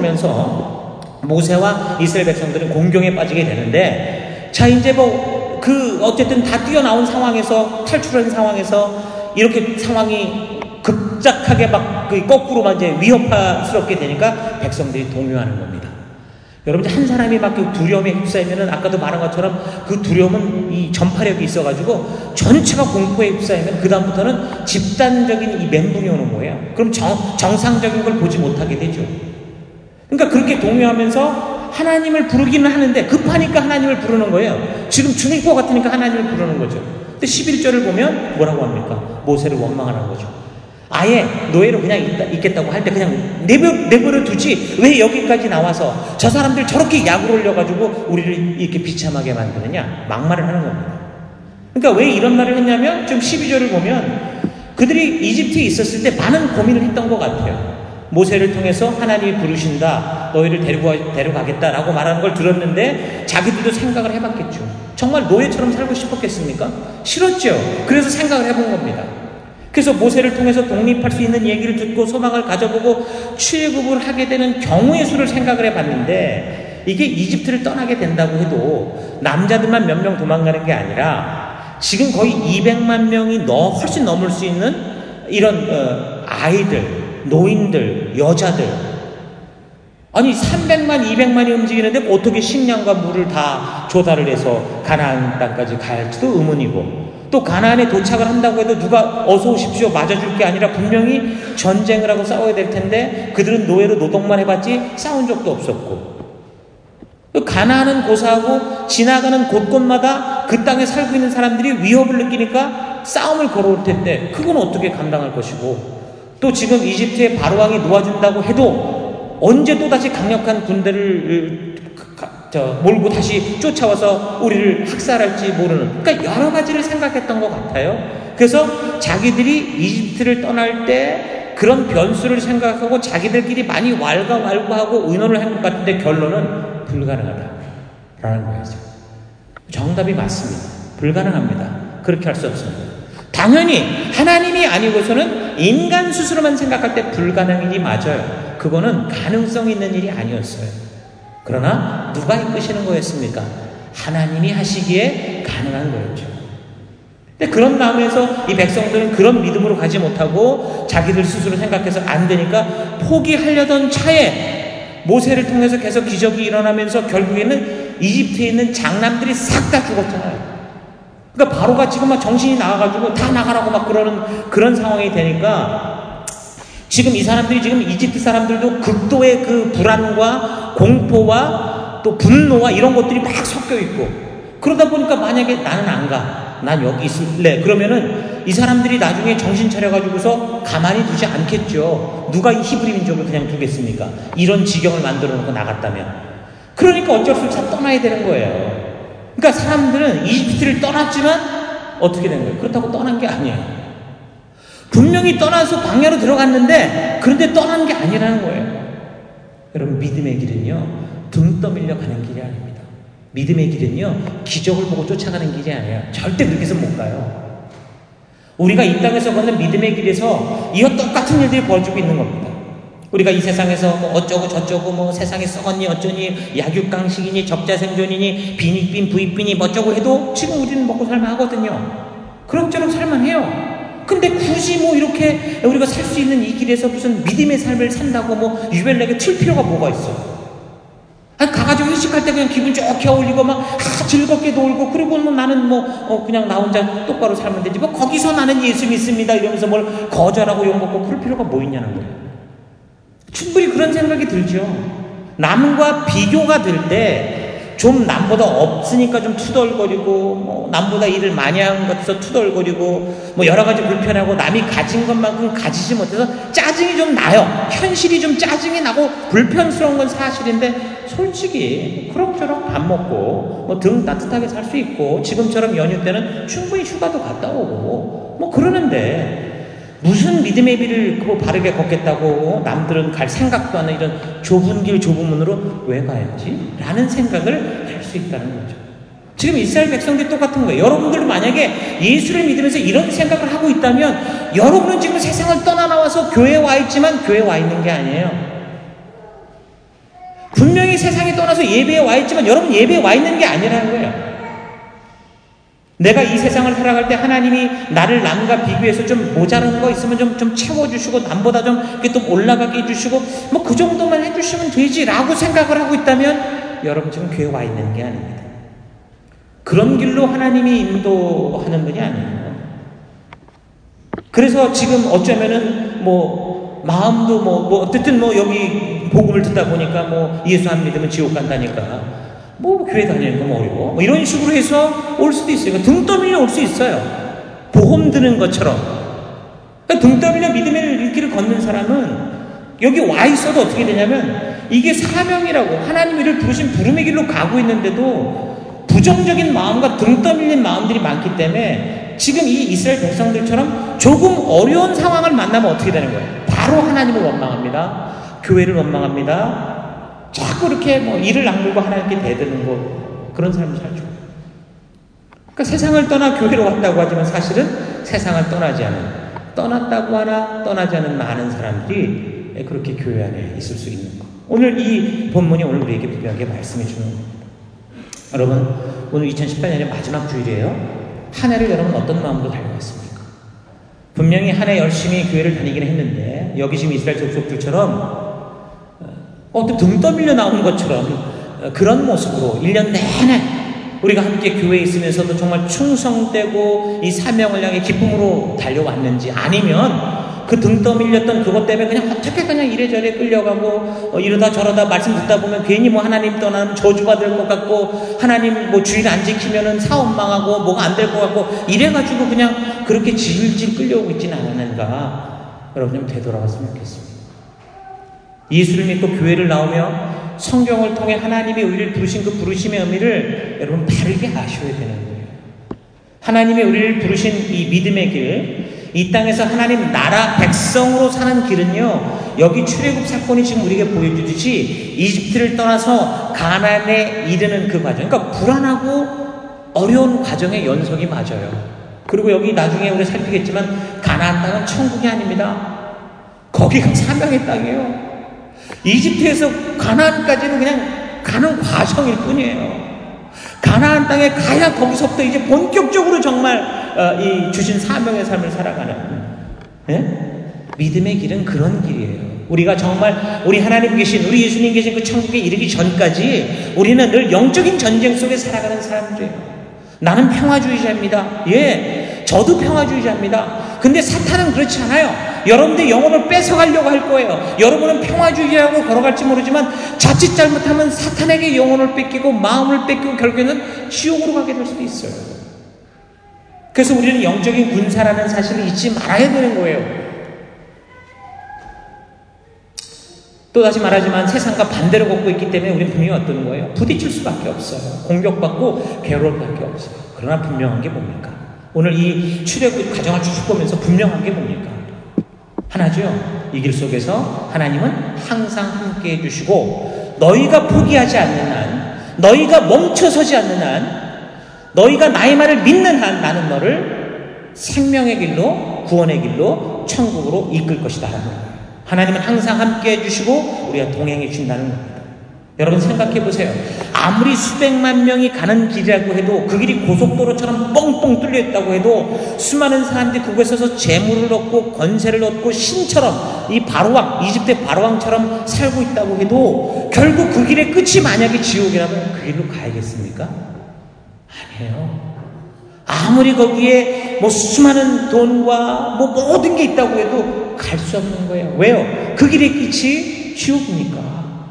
오면서 모세와 이스라엘 백성들은 공경에 빠지게 되는데, 자 이제 뭐 그 어쨌든 다 뛰어나온 상황에서 탈출한 상황에서 이렇게 상황이 급작하게 막 거꾸로 막 이제 위협스럽게 되니까 백성들이 동요하는 겁니다. 여러분, 한 사람이 막 그 두려움에 휩싸이면은 아까도 말한 것처럼 그 두려움은 이 전파력이 있어가지고 전체가 공포에 휩싸이면 그 다음부터는 집단적인 이 멘붕이 오는 거예요. 그럼 정, 정상적인 걸 보지 못하게 되죠. 그러니까 그렇게 동요하면서 하나님을 부르기는 하는데 급하니까 하나님을 부르는 거예요. 지금 죽을 것 같으니까 하나님을 부르는 거죠. 근데 십일 절을 보면 뭐라고 합니까? 모세를 원망하는 거죠. 아예 노예로 그냥 있다, 있겠다고 할 때 그냥 내버, 내버려 두지 왜 여기까지 나와서 저 사람들 저렇게 약을 올려가지고 우리를 이렇게 비참하게 만드느냐, 막말을 하는 겁니다. 그러니까 왜 이런 말을 했냐면 지금 십이 절을 보면 그들이 이집트에 있었을 때 많은 고민을 했던 것 같아요. 모세를 통해서 하나님이 부르신다, 너희를 데리고, 데려가겠다라고 말하는 걸 들었는데 자기들도 생각을 해봤겠죠. 정말 노예처럼 살고 싶었겠습니까? 싫었죠. 그래서 생각을 해본 겁니다. 그래서 모세를 통해서 독립할 수 있는 얘기를 듣고 소망을 가져보고 출애굽을 하게 되는 경우의 수를 생각을 해봤는데, 이게 이집트를 떠나게 된다고 해도 남자들만 몇 명 도망가는 게 아니라 지금 거의 이백만 명이 너 훨씬 넘을 수 있는 이런 어, 아이들, 노인들, 여자들, 아니 삼백만, 이백만이 움직이는데 어떻게 식량과 물을 다 조달을 해서 가나안 땅까지 갈지도 의문이고, 또 가나안에 도착을 한다고 해도 누가 어서 오십시오 맞아줄 게 아니라 분명히 전쟁을 하고 싸워야 될 텐데 그들은 노예로 노동만 해봤지 싸운 적도 없었고, 가나안은 고사하고 지나가는 곳곳마다 그 땅에 살고 있는 사람들이 위협을 느끼니까 싸움을 걸어올 텐데 그건 어떻게 감당할 것이고, 또 지금 이집트의 바로왕이 놓아준다고 해도 언제 또 다시 강력한 군대를 저, 몰고 다시 쫓아와서 우리를 학살할지 모르는, 그러니까 여러 가지를 생각했던 것 같아요. 그래서 자기들이 이집트를 떠날 때 그런 변수를 생각하고 자기들끼리 많이 왈가왈부하고 의논을 한 것 같은데 결론은 불가능하다라는 거예요. 정답이 맞습니다. 불가능합니다. 그렇게 할 수 없습니다. 당연히 하나님이 아니고서는 인간 스스로만 생각할 때 불가능이니 맞아요. 그거는 가능성 있는 일이 아니었어요. 그러나 누가 이끄시는 거였습니까? 하나님이 하시기에 가능한 거였죠. 근데 그런 마음에서 이 백성들은 그런 믿음으로 가지 못하고 자기들 스스로 생각해서 안 되니까 포기하려던 차에 모세를 통해서 계속 기적이 일어나면서 결국에는 이집트에 있는 장남들이 싹 다 죽었잖아요. 그러니까 바로가 지금 막 정신이 나가가지고 다 나가라고 막 그러는 그런 상황이 되니까 지금 이 사람들이 지금 이집트 사람들도 극도의 그 불안과 공포와 또 분노와 이런 것들이 막 섞여 있고 그러다 보니까 만약에 나는 안 가. 난 여기 있을래. 그러면은 이 사람들이 나중에 정신 차려가지고서 가만히 두지 않겠죠. 누가 이 히브리 민족을 그냥 두겠습니까? 이런 지경을 만들어 놓고 나갔다면. 그러니까 어쩔 수 없이 떠나야 되는 거예요. 그러니까 사람들은 이집트를 떠났지만 어떻게 된 거예요? 그렇다고 떠난 게 아니에요. 분명히 떠나서 광야로 들어갔는데 그런데 떠난 게 아니라는 거예요. 여러분 믿음의 길은요 등 떠밀려 가는 길이 아닙니다. 믿음의 길은요 기적을 보고 쫓아가는 길이 아니에요. 절대 그렇게 해서 못 가요. 우리가 이 땅에서 걷는 믿음의 길에서 이와 똑같은 일들이 벌어지고 있는 겁니다. 우리가 이 세상에서 뭐 어쩌고 저쩌고 뭐 세상에 썩었니 어쩌니 약육강식이니 적자생존이니 빈익빈 부익빈이 뭐 어쩌고 해도 지금 우리는 먹고 살만하거든요. 그럭저럭 살만해요. 근데 굳이 뭐 이렇게 우리가 살 수 있는 이 길에서 무슨 믿음의 삶을 산다고 뭐 유별나게 튈 필요가 뭐가 있어? 아니, 가가지고 회식할 때 그냥 기분 좋게 어울리고 막 아, 즐겁게 놀고 그리고 뭐 나는 뭐 어, 그냥 나 혼자 똑바로 살면 되지 뭐 거기서 나는 예수 믿습니다 이러면서 뭘 거절하고 욕먹고 그럴 필요가 뭐 있냐는 거예요. 충분히 그런 생각이 들죠. 남과 비교가 될 때 좀 남보다 없으니까 좀 투덜거리고 뭐 남보다 일을 많이 한 것 같아서 투덜거리고 뭐 여러 가지 불편하고 남이 가진 것만큼 가지지 못해서 짜증이 좀 나요. 현실이 좀 짜증이 나고 불편스러운 건 사실인데 솔직히 그럭저럭 밥 먹고 뭐 등 따뜻하게 살 수 있고 지금처럼 연휴 때는 충분히 휴가도 갔다 오고 뭐 그러는데 무슨 믿음의 길을 그 바르게 걷겠다고 남들은 갈 생각도 안 하는 이런 좁은 길 좁은 문으로 왜 가야지? 라는 생각을 할 수 있다는 거죠. 지금 이스라엘 백성들이 똑같은 거예요. 여러분들도 만약에 예수를 믿으면서 이런 생각을 하고 있다면 여러분은 지금 세상을 떠나 나와서 교회에 와 있지만 교회에 와 있는 게 아니에요. 분명히 세상에 떠나서 예배에 와 있지만 여러분 예배에 와 있는 게 아니라는 거예요. 내가 이 세상을 살아갈 때 하나님이 나를 남과 비교해서 좀 모자란 거 있으면 좀, 좀 채워주시고 남보다 좀 이렇게 또 올라가게 해주시고 뭐 그 정도만 해주시면 되지라고 생각을 하고 있다면 여러분 지금 교회에 와 있는 게 아닙니다. 그런 길로 하나님이 인도하는 분이 아니에요. 그래서 지금 어쩌면은 뭐 마음도 뭐, 뭐 어쨌든 뭐 여기 복음을 듣다 보니까 뭐 예수 안 믿으면 지옥 간다니까 뭐 교회 다니는 거 뭐 어려워 뭐 이런 식으로 해서 올 수도 있어요. 그러니까 등 떠밀려 올 수 있어요. 보험 드는 것처럼. 그러니까 등 떠밀려 믿음의 길을 걷는 사람은 여기 와 있어도 어떻게 되냐면 이게 사명이라고 하나님이 이를 부르신 부름의 길로 가고 있는데도 부정적인 마음과 등 떠밀린 마음들이 많기 때문에 지금 이 이스라엘 백성들처럼 조금 어려운 상황을 만나면 어떻게 되는 거예요? 바로 하나님을 원망합니다. 교회를 원망합니다. 자꾸 이렇게 뭐 이를 악물고 하나님께 대드는 거 그런 삶을 살죠. 그러니까 세상을 떠나 교회로 왔다고 하지만 사실은 세상을 떠나지 않은 떠났다고 하나 떠나지 않은 많은 사람들이 그렇게 교회 안에 있을 수 있는 거. 오늘 이 본문이 오늘 우리에게 분명하게 말씀해 주는 겁니다. 여러분 오늘 이천십팔 년의 마지막 주일이에요. 한 해를 여러분 어떤 마음으로 달려갔습니까? 분명히 한 해 열심히 교회를 다니긴 했는데 여기 지금 이스라엘 족속들처럼 어떤 등 떠밀려 나오는 것처럼 그런 모습으로 일 년 내내 우리가 함께 교회에 있으면서도 정말 충성되고 이 사명을 향해 기쁨으로 달려왔는지 아니면 그 등 떠밀렸던 그것 때문에 그냥 어떻게 그냥 이래저래 끌려가고 어, 이러다 저러다 말씀 듣다 보면 괜히 뭐 하나님 떠나면 저주받을 것 같고 하나님 뭐 주일 안 지키면은 사업 망하고 뭐가 안 될 것 같고 이래가지고 그냥 그렇게 질질 끌려오고 있지는 않았는가. 여러분 좀 되돌아봤으면 좋겠습니다. 예수를 믿고 교회를 나오며 성경을 통해 하나님의 우리를 부르신 그 부르심의 의미를 여러분 바르게 아셔야 되는 거예요. 하나님의 우리를 부르신 이 믿음의 길, 이 땅에서 하나님 나라 백성으로 사는 길은요, 여기 출애굽 사건이 지금 우리에게 보여주듯이 이집트를 떠나서 가나안에 이르는 그 과정, 그러니까 불안하고 어려운 과정의 연속이 맞아요. 그리고 여기 나중에 우리가 살피겠지만 가나안 땅은 천국이 아닙니다. 거기가 사명의 땅이에요. 이집트에서 가나안까지는 그냥 가는 과정일 뿐이에요. 가나안 땅에 가야 거기서부터 이제 본격적으로 정말 어, 이 주신 사명의 삶을 살아가는, 예? 믿음의 길은 그런 길이에요. 우리가 정말 우리 하나님 계신, 우리 예수님 계신 그 천국에 이르기 전까지 우리는 늘 영적인 전쟁 속에 살아가는 사람들이에요. 나는 평화주의자입니다. 예, 저도 평화주의자입니다. 근데 사탄은 그렇지 않아요. 여러분들의 영혼을 뺏어가려고 할 거예요. 여러분은 평화주의자라고 걸어갈지 모르지만 자칫 잘못하면 사탄에게 영혼을 뺏기고 마음을 뺏기고 결국에는 지옥으로 가게 될 수도 있어요. 그래서 우리는 영적인 군사라는 사실을 잊지 말아야 되는 거예요. 또 다시 말하지만 세상과 반대로 걷고 있기 때문에 우리는 분명히 어떤 거예요? 부딪힐 수밖에 없어요. 공격받고 괴로울 수밖에 없어요. 그러나 분명한 게 뭡니까? 오늘 이 출애굽 과정을 쭉 보면서 분명한 게 뭡니까? 하나죠. 이 길 속에서 하나님은 항상 함께 해주시고 너희가 포기하지 않는 한, 너희가 멈춰서지 않는 한, 너희가 나의 말을 믿는 한 나는 너를 생명의 길로, 구원의 길로, 천국으로 이끌 것이다 라는 거예요. 하나님은 항상 함께 해주시고 우리가 동행해 준다는 겁니다. 여러분 생각해 보세요. 아무리 수백만 명이 가는 길이라고 해도, 그 길이 고속도로처럼 뻥뻥 뚫려 있다고 해도, 수많은 사람들이 그곳에 서서 재물을 얻고 권세를 얻고 신처럼, 이 바로왕, 이집트의 바로왕처럼 살고 있다고 해도 결국 그 길의 끝이 만약에 지옥이라면 그 길로 가야겠습니까? 아니에요. 아무리 거기에 뭐 수많은 돈과 뭐 모든 게 있다고 해도 갈 수 없는 거예요. 왜요? 그 길의 끝이 지옥이니까.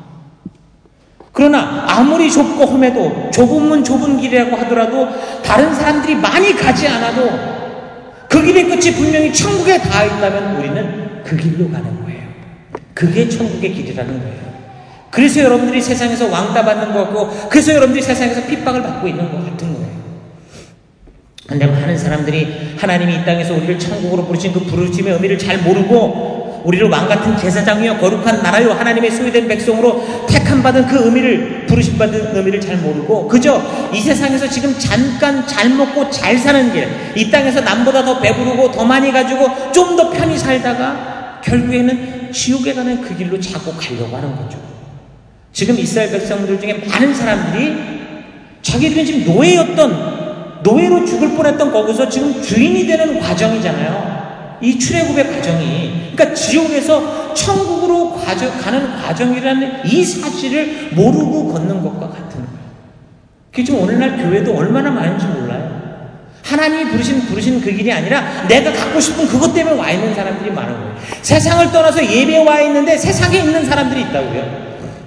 그러나 아무리 좁고 험해도, 좁으면 좁은 길이라고 하더라도, 다른 사람들이 많이 가지 않아도 그 길의 끝이 분명히 천국에 닿아 있다면 우리는 그 길로 가는 거예요. 그게 천국의 길이라는 거예요. 그래서 여러분들이 세상에서 왕따 받는 것 같고, 그래서 여러분들이 세상에서 핍박을 받고 있는 것 같은 거예요. 근데 많은 사람들이 하나님이 이 땅에서 우리를 천국으로 부르신 그 부르심의 의미를 잘 모르고, 우리를 왕같은 제사장이요 거룩한 나라요 하나님의 소유된 백성으로 택함받은 그 의미를, 부르심받은 의미를 잘 모르고 그저 이 세상에서 지금 잠깐 잘 먹고 잘 사는 길, 이 땅에서 남보다 더 배부르고 더 많이 가지고 좀 더 편히 살다가 결국에는 지옥에 가는 그 길로 자꾸 가려고 하는 거죠. 지금 이스라엘 백성들 중에 많은 사람들이 자기들은 지금 노예였던, 노예로 죽을 뻔했던 거기서 지금 주인이 되는 과정이잖아요. 이 출애굽의 과정이. 그러니까 지옥에서 천국으로 과정, 가는 과정이라는 이 사실을 모르고 걷는 것과 같은 거예요. 그게 지금 오늘날 교회도 얼마나 많은지 몰라요. 하나님이 부르신, 부르신 그 길이 아니라 내가 갖고 싶은 그것 때문에 와 있는 사람들이 많은 거예요. 세상을 떠나서 예배에 와 있는데 세상에 있는 사람들이 있다고요.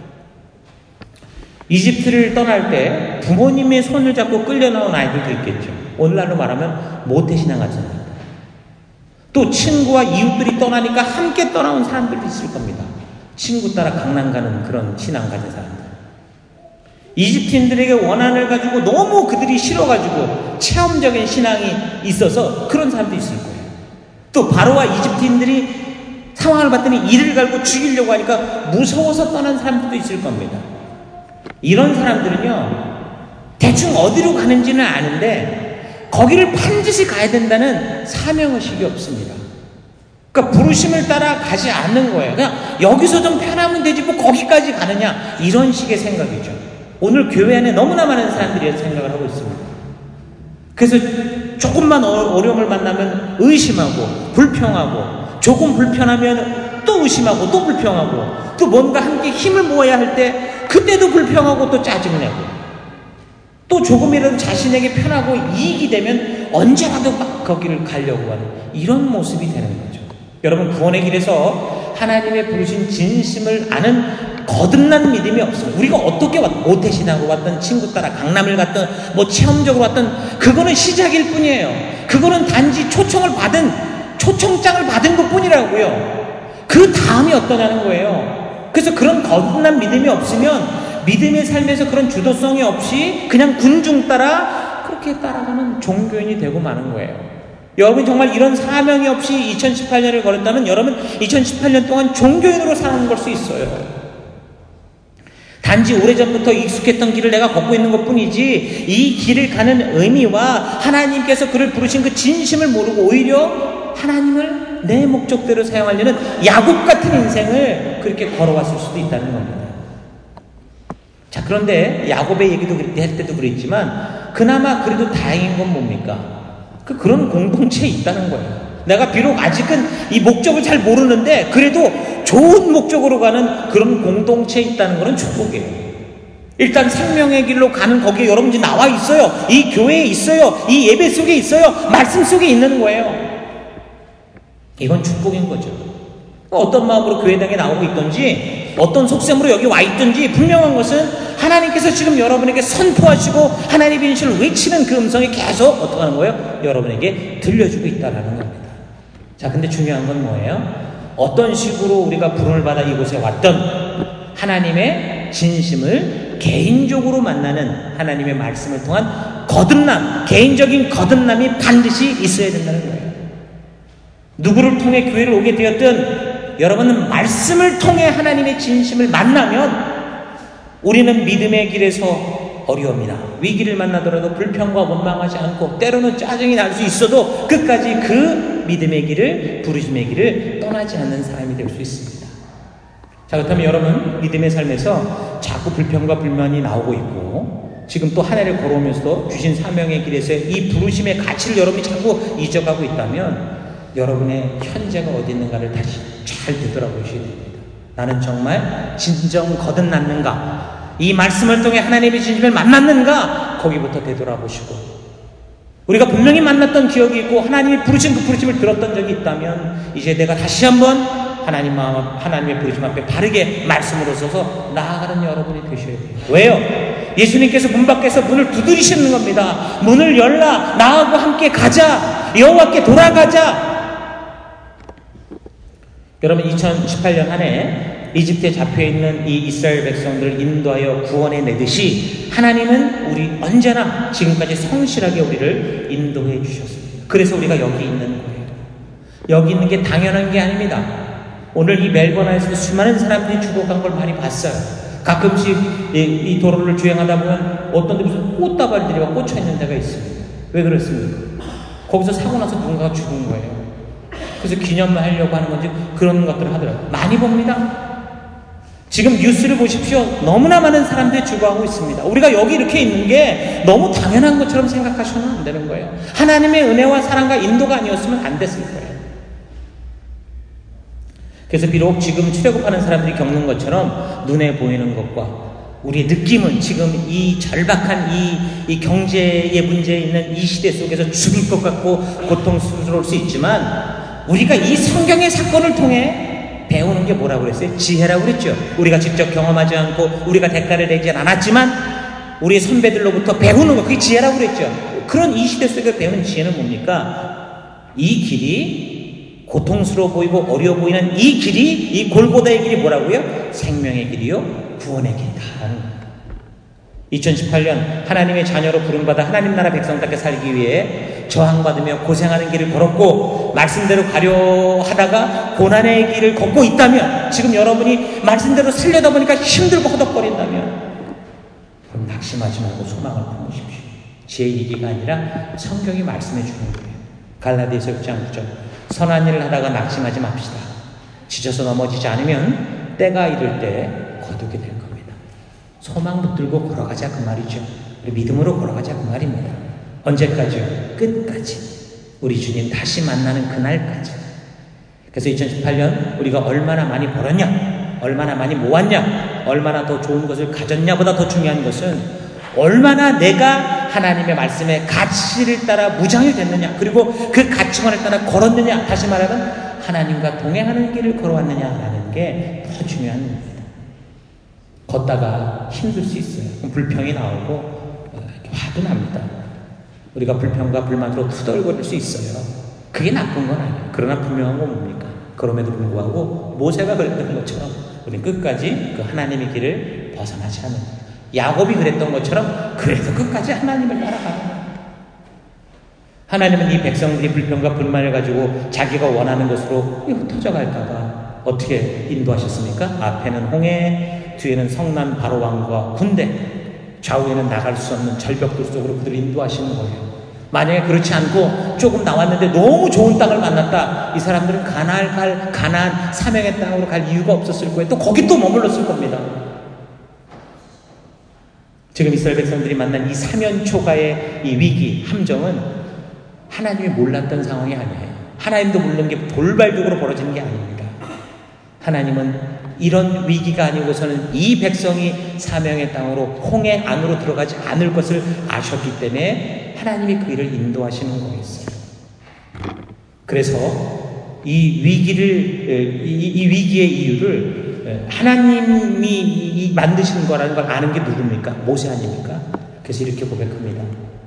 이집트를 떠날 때 부모님의 손을 잡고 끌려 나온 아이들도 있겠죠. 오늘날로 말하면 모태신앙 같은. 또 친구와 이웃들이 떠나니까 함께 떠나온 사람들도 있을 겁니다. 친구 따라 강남 가는 그런 신앙 가진 사람들. 이집트인들에게 원한을 가지고 너무 그들이 싫어가지고 체험적인 신앙이 있어서 그런 사람도 있을 거예요. 또 바로와 이집트인들이 상황을 봤더니 이를 갈고 죽이려고 하니까 무서워서 떠난 사람들도 있을 겁니다. 이런 사람들은요, 대충 어디로 가는지는 아는데 거기를 반드시 가야 된다는 사명의식이 없습니다. 그러니까 부르심을 따라 가지 않는 거예요. 그냥 여기서 좀 편하면 되지 뭐 거기까지 가느냐, 이런 식의 생각이죠. 오늘 교회 안에 너무나 많은 사람들이 이런 생각을 하고 있습니다. 그래서 조금만 어려움을 만나면 의심하고 불평하고, 조금 불편하면 또 의심하고 또 불평하고, 또 뭔가 함께 힘을 모아야 할 때 그때도 불평하고 또 짜증내고, 또 조금이라도 자신에게 편하고 이익이 되면 언제라도 막 거기를 가려고 하는 이런 모습이 되는 거죠. 여러분, 구원의 길에서 하나님의 부르신 진심을 아는 거듭난 믿음이 없어요. 우리가 어떻게 왔든, 모태신앙으로 왔든, 친구 따라 강남을 갔든, 뭐 체험적으로 왔든, 그거는 시작일 뿐이에요. 그거는 단지 초청을 받은, 초청장을 받은 것 뿐이라고요. 그 다음이 어떠냐는 거예요. 그래서 그런 거듭난 믿음이 없으면 믿음의 삶에서 그런 주도성이 없이 그냥 군중 따라 그렇게 따라가는 종교인이 되고 마는 거예요. 여러분 정말 이런 사명이 없이 이천십팔 년을 걸었다면 여러분 이천십팔 년 동안 종교인으로 사는 걸 수 있어요. 단지 오래전부터 익숙했던 길을 내가 걷고 있는 것 뿐이지 이 길을 가는 의미와 하나님께서 그를 부르신 그 진심을 모르고 오히려 하나님을 내 목적대로 사용하려는 야곱 같은 인생을 그렇게 걸어왔을 수도 있다는 겁니다. 자, 그런데 야곱의 얘기도 할 때도 그랬지만 그나마 그래도 다행인 건 뭡니까? 그 그런 공동체에 있다는 거예요. 내가 비록 아직은 이 목적을 잘 모르는데 그래도 좋은 목적으로 가는 그런 공동체에 있다는 것은 축복이에요. 일단 생명의 길로 가는 거기에 여러분들이 나와 있어요. 이 교회에 있어요. 이 예배 속에 있어요. 말씀 속에 있는 거예요. 이건 축복인 거죠. 어떤 마음으로 교회당에 나오고 있든지 어떤 속셈으로 여기 와 있든지 분명한 것은 하나님께서 지금 여러분에게 선포하시고 하나님의 인실을 외치는 그 음성이 계속 어떻게 하는 거예요? 여러분에게 들려주고 있다는 겁니다. 자, 근데 중요한 건 뭐예요? 어떤 식으로 우리가 부름을 받아 이곳에 왔던 하나님의 진심을 개인적으로 만나는 하나님의 말씀을 통한 거듭남, 개인적인 거듭남이 반드시 있어야 된다는 거예요. 누구를 통해 교회를 오게 되었든 여러분은 말씀을 통해 하나님의 진심을 만나면 우리는 믿음의 길에서 어려움이나 위기를 만나더라도 불평과 원망하지 않고 때로는 짜증이 날 수 있어도 끝까지 그 믿음의 길을, 부르심의 길을 떠나지 않는 사람이 될 수 있습니다. 자, 그렇다면 여러분 믿음의 삶에서 자꾸 불평과 불만이 나오고 있고 지금 또 한 해를 걸어오면서도 주신 사명의 길에서 이 부르심의 가치를 여러분이 자꾸 잊어가고 있다면 여러분의 현재가 어디 있는가를 다시 잘 되돌아보셔야 됩니다. 나는 정말 진정 거듭났는가? 이 말씀을 통해 하나님의 진심을 만났는가? 거기부터 되돌아보시고 우리가 분명히 만났던 기억이 있고 하나님이 부르신 그 부르심을 들었던 적이 있다면 이제 내가 다시 한번 하나님 마음, 하나님의 부르심 앞에 바르게 말씀으로 서서 나아가는 여러분이 되셔야 돼요. 왜요? 예수님께서 문 밖에서 문을 두드리시는 겁니다. 문을 열라. 나하고 함께 가자. 여호와께 돌아가자. 여러분 이천십팔 년 한 해 이집트에 잡혀있는 이 이스라엘 백성들을 인도하여 구원해 내듯이 하나님은 우리 언제나 지금까지 성실하게 우리를 인도해 주셨습니다. 그래서 우리가 여기 있는 거예요. 여기 있는 게 당연한 게 아닙니다. 오늘 이 멜버나에서 수많은 사람들이 죽어간 걸 많이 봤어요. 가끔씩 이, 이 도로를 주행하다 보면 어떤 데 무슨 꽃다발들이 꽂혀 있는 데가 있습니다. 왜 그렇습니까? 거기서 사고 나서 누군가가 죽은 거예요. 그래서 기념만 하려고 하는 건지 그런 것들을 하더라고요. 많이 봅니다. 지금 뉴스를 보십시오. 너무나 많은 사람들이 죽어가고 있습니다. 우리가 여기 이렇게 있는 게 너무 당연한 것처럼 생각하셔는 안 되는 거예요. 하나님의 은혜와 사랑과 인도가 아니었으면 안 됐을 거예요. 그래서 비록 지금 출애굽하는 사람들이 겪는 것처럼 눈에 보이는 것과 우리의 느낌은 지금 이 절박한 이, 이 경제의 문제에 있는 이 시대 속에서 죽을 것 같고 고통스러울 수 있지만 우리가 이 성경의 사건을 통해 배우는 게 뭐라고 그랬어요? 지혜라고 그랬죠. 우리가 직접 경험하지 않고 우리가 대가를 내지 않았지만 우리 선배들로부터 배우는 거, 그게 지혜라고 그랬죠. 그런 이 시대 속에 배우는 지혜는 뭡니까? 이 길이 고통스러워 보이고 어려워 보이는 이 길이, 이 골고다의 길이 뭐라고요? 생명의 길이요, 구원의 길이다. 이천십팔 년 하나님의 자녀로 부름받아 하나님 나라 백성답게 살기 위해 저항받으며 고생하는 길을 걸었고 말씀대로 가려 하다가 고난의 길을 걷고 있다면 지금 여러분이 말씀대로 살려다 보니까 힘들고 허덕거린다면 그럼 낙심하지 말고 소망을 품으십시오. 제 얘기가 아니라 성경이 말씀해 주는 거예요. 갈라디아서 육 장 구 절 선한 일을 하다가 낙심하지 맙시다. 지쳐서 넘어지지 않으면 때가 이를 때 거두게 될 겁니다. 소망 붙들고 걸어가자 그 말이죠. 우리 믿음으로 걸어가자 그 말입니다. 언제까지요? 끝까지. 우리 주님 다시 만나는 그날까지. 그래서 이천십팔 년 우리가 얼마나 많이 벌었냐, 얼마나 많이 모았냐, 얼마나 더 좋은 것을 가졌냐보다 더 중요한 것은 얼마나 내가 하나님의 말씀에 가치를 따라 무장이 됐느냐, 그리고 그 가치관을 따라 걸었느냐, 다시 말하면 하나님과 동행하는 길을 걸어왔느냐라는 게 더 중요한 겁니다. 걷다가 힘들 수 있어요. 불평이 나오고 화도 납니다. 우리가 불평과 불만으로 투덜거릴 수 있어요. 그게 나쁜 건 아니에요. 그러나 분명한 건 뭡니까? 그럼에도 불구하고 모세가 그랬던 것처럼 우리는 끝까지 그 하나님의 길을 벗어나지 않는, 야곱이 그랬던 것처럼 그래서 끝까지 하나님을 따라가는 거예요. 하나님은 이 백성들이 불평과 불만을 가지고 자기가 원하는 것으로 흩어져 갈까봐 어떻게 인도하셨습니까? 앞에는 홍해, 뒤에는 성난 바로왕과 군대, 좌우에는 나갈 수 없는 절벽들 속으로 그들을 인도하시는 거예요. 만약에 그렇지 않고 조금 나왔는데 너무 좋은 땅을 만났다, 이 사람들은 가나안 갈, 가나안 사명의 땅으로 갈 이유가 없었을 거예요. 또 거기 또 머물렀을 겁니다. 지금 이스라엘 백성들이 만난 이 사면초가의 이 위기, 함정은 하나님이 몰랐던 상황이 아니에요. 하나님도 모르는 게 돌발적으로 벌어지는 게 아닙니다. 하나님은 이런 위기가 아니고서는 이 백성이 사명의 땅으로 홍해 안으로 들어가지 않을 것을 아셨기 때문에 하나님이 그 일을 인도하시는 거였어요. 그래서 이 위기를, 이, 이 위기의 이유를 하나님이 만드신 거라는 걸 아는 게 누굽니까? 모세 아닙니까? 그래서 이렇게 고백합니다.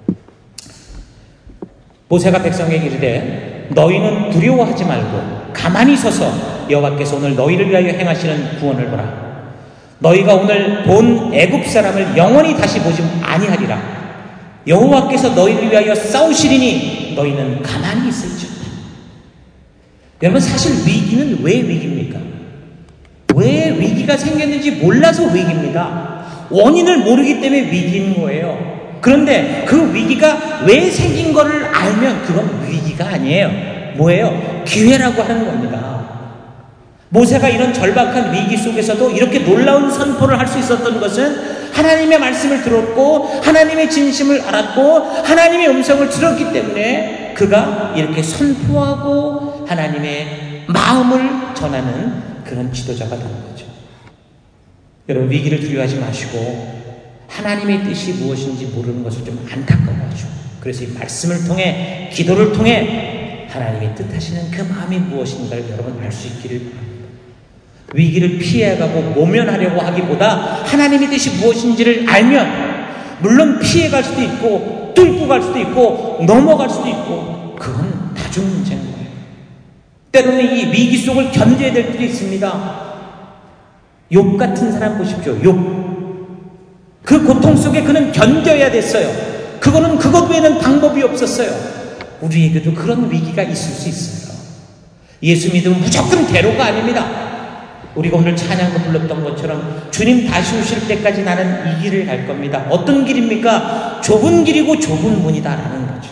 모세가 백성에게 이르되 너희는 두려워하지 말고 가만히 서서 여호와께서 오늘 너희를 위하여 행하시는 구원을 보라. 너희가 오늘 본 애굽 사람을 영원히 다시 보지 아니하리라. 여호와께서 너희를 위하여 싸우시리니 너희는 가만히 있을지어다. 여러분, 사실 위기는 왜 위기입니까? 왜 위기가 생겼는지 몰라서 위기입니다. 원인을 모르기 때문에 위기인 거예요. 그런데 그 위기가 왜 생긴 거를 알면 그건 위기가 아니에요. 뭐예요? 기회라고 하는 겁니다. 모세가 이런 절박한 위기 속에서도 이렇게 놀라운 선포를 할 수 있었던 것은 하나님의 말씀을 들었고 하나님의 진심을 알았고 하나님의 음성을 들었기 때문에 그가 이렇게 선포하고 하나님의 마음을 전하는 그런 지도자가 된 거죠. 여러분, 위기를 두려워하지 마시고 하나님의 뜻이 무엇인지 모르는 것을 좀 안타까워하죠. 그래서 이 말씀을 통해, 기도를 통해 하나님이 뜻하시는 그 마음이 무엇인가를 여러분 알 수 있기를 바랍니다. 위기를 피해가고 모면하려고 하기보다 하나님의 뜻이 무엇인지를 알면 물론 피해갈 수도 있고 뚫고 갈 수도 있고 넘어갈 수도 있고 그건 나중 문제인 거예요. 때로는 이 위기 속을 견뎌야 될 때도 있습니다. 욥 같은 사람 보십시오. 욥. 그 고통 속에 그는 견뎌야 됐어요. 그거는 그것 외에는 방법이 없었어요. 우리에게도 그런 위기가 있을 수 있어요. 예수 믿으면 무조건 대로가 아닙니다. 우리가 오늘 찬양도 불렀던 것처럼 주님 다시 오실 때까지 나는 이 길을 갈 겁니다. 어떤 길입니까? 좁은 길이고 좁은 문이다라는 거죠.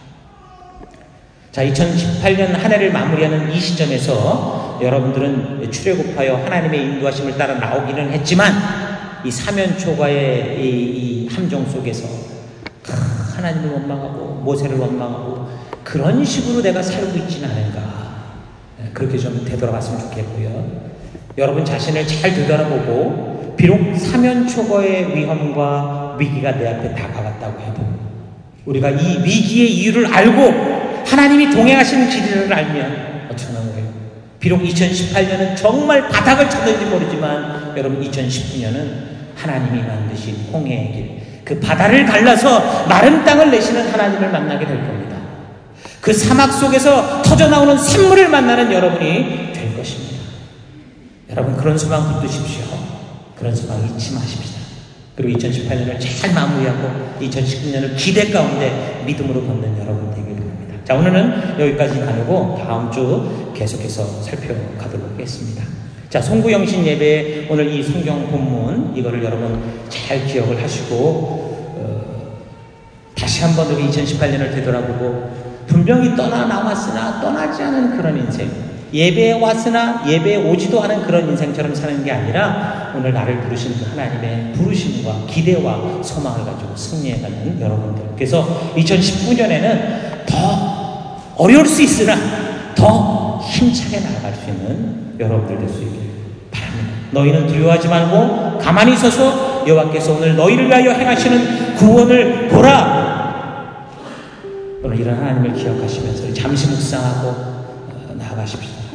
자, 이천십팔 년 한 해를 마무리하는 이 시점에서 여러분들은 출애굽하여 하나님의 인도하심을 따라 나오기는 했지만 이 사면초가의 이, 이 함정 속에서 하나님을 원망하고 모세를 원망하고 그런 식으로 내가 살고 있지는 않은가. 그렇게 좀 되돌아갔으면 좋겠고요. 여러분 자신을 잘 되돌아보고 비록 사면초가의 위험과 위기가 내 앞에 다가왔다고 해도 우리가 이 위기의 이유를 알고 하나님이 동행하시는 길을 알면 어떻게 하는 거예요? 비록 이천십팔 년은 정말 바닥을 쳤는지 모르지만 여러분 이천십구 년은 하나님이 만드신 홍해의 길, 그 바다를 갈라서 마른 땅을 내시는 하나님을 만나게 될 겁니다. 그 사막 속에서 터져나오는 샘물을 만나는 여러분이 될 것입니다. 여러분 그런 소망 붙드십시오. 그런 소망 잊지 마십시다. 그리고 이천십팔 년을 잘 마무리하고 이천십구 년을 기대 가운데 믿음으로 걷는 여러분 되기를 바랍니다. 자, 오늘은 여기까지 나누고 다음 주 계속해서 살펴가도록 하겠습니다. 자, 송구영신 예배 오늘 이 성경 본문 이거를 여러분 잘 기억을 하시고 어, 다시 한번 우리 이천십팔 년을 되돌아보고 분명히 떠나 나왔으나 떠나지 않은 그런 인생, 예배에 왔으나 예배에 오지도 않은 그런 인생처럼 사는 게 아니라 오늘 나를 부르신 그 하나님의 부르심과 기대와 소망을 가지고 승리해가는 여러분들. 그래서 이천십구 년에는 더 어려울 수 있으나 더 힘차게 나아갈 수 있는 여러분들 될 수 있기를 바랍니다. 너희는 두려워하지 말고 가만히 서서 여호와께서 오늘 너희를 위하여 행하시는 구원을 보라. 오늘 이런 하나님을 기억하시면서 잠시 묵상하고 나아가십시오.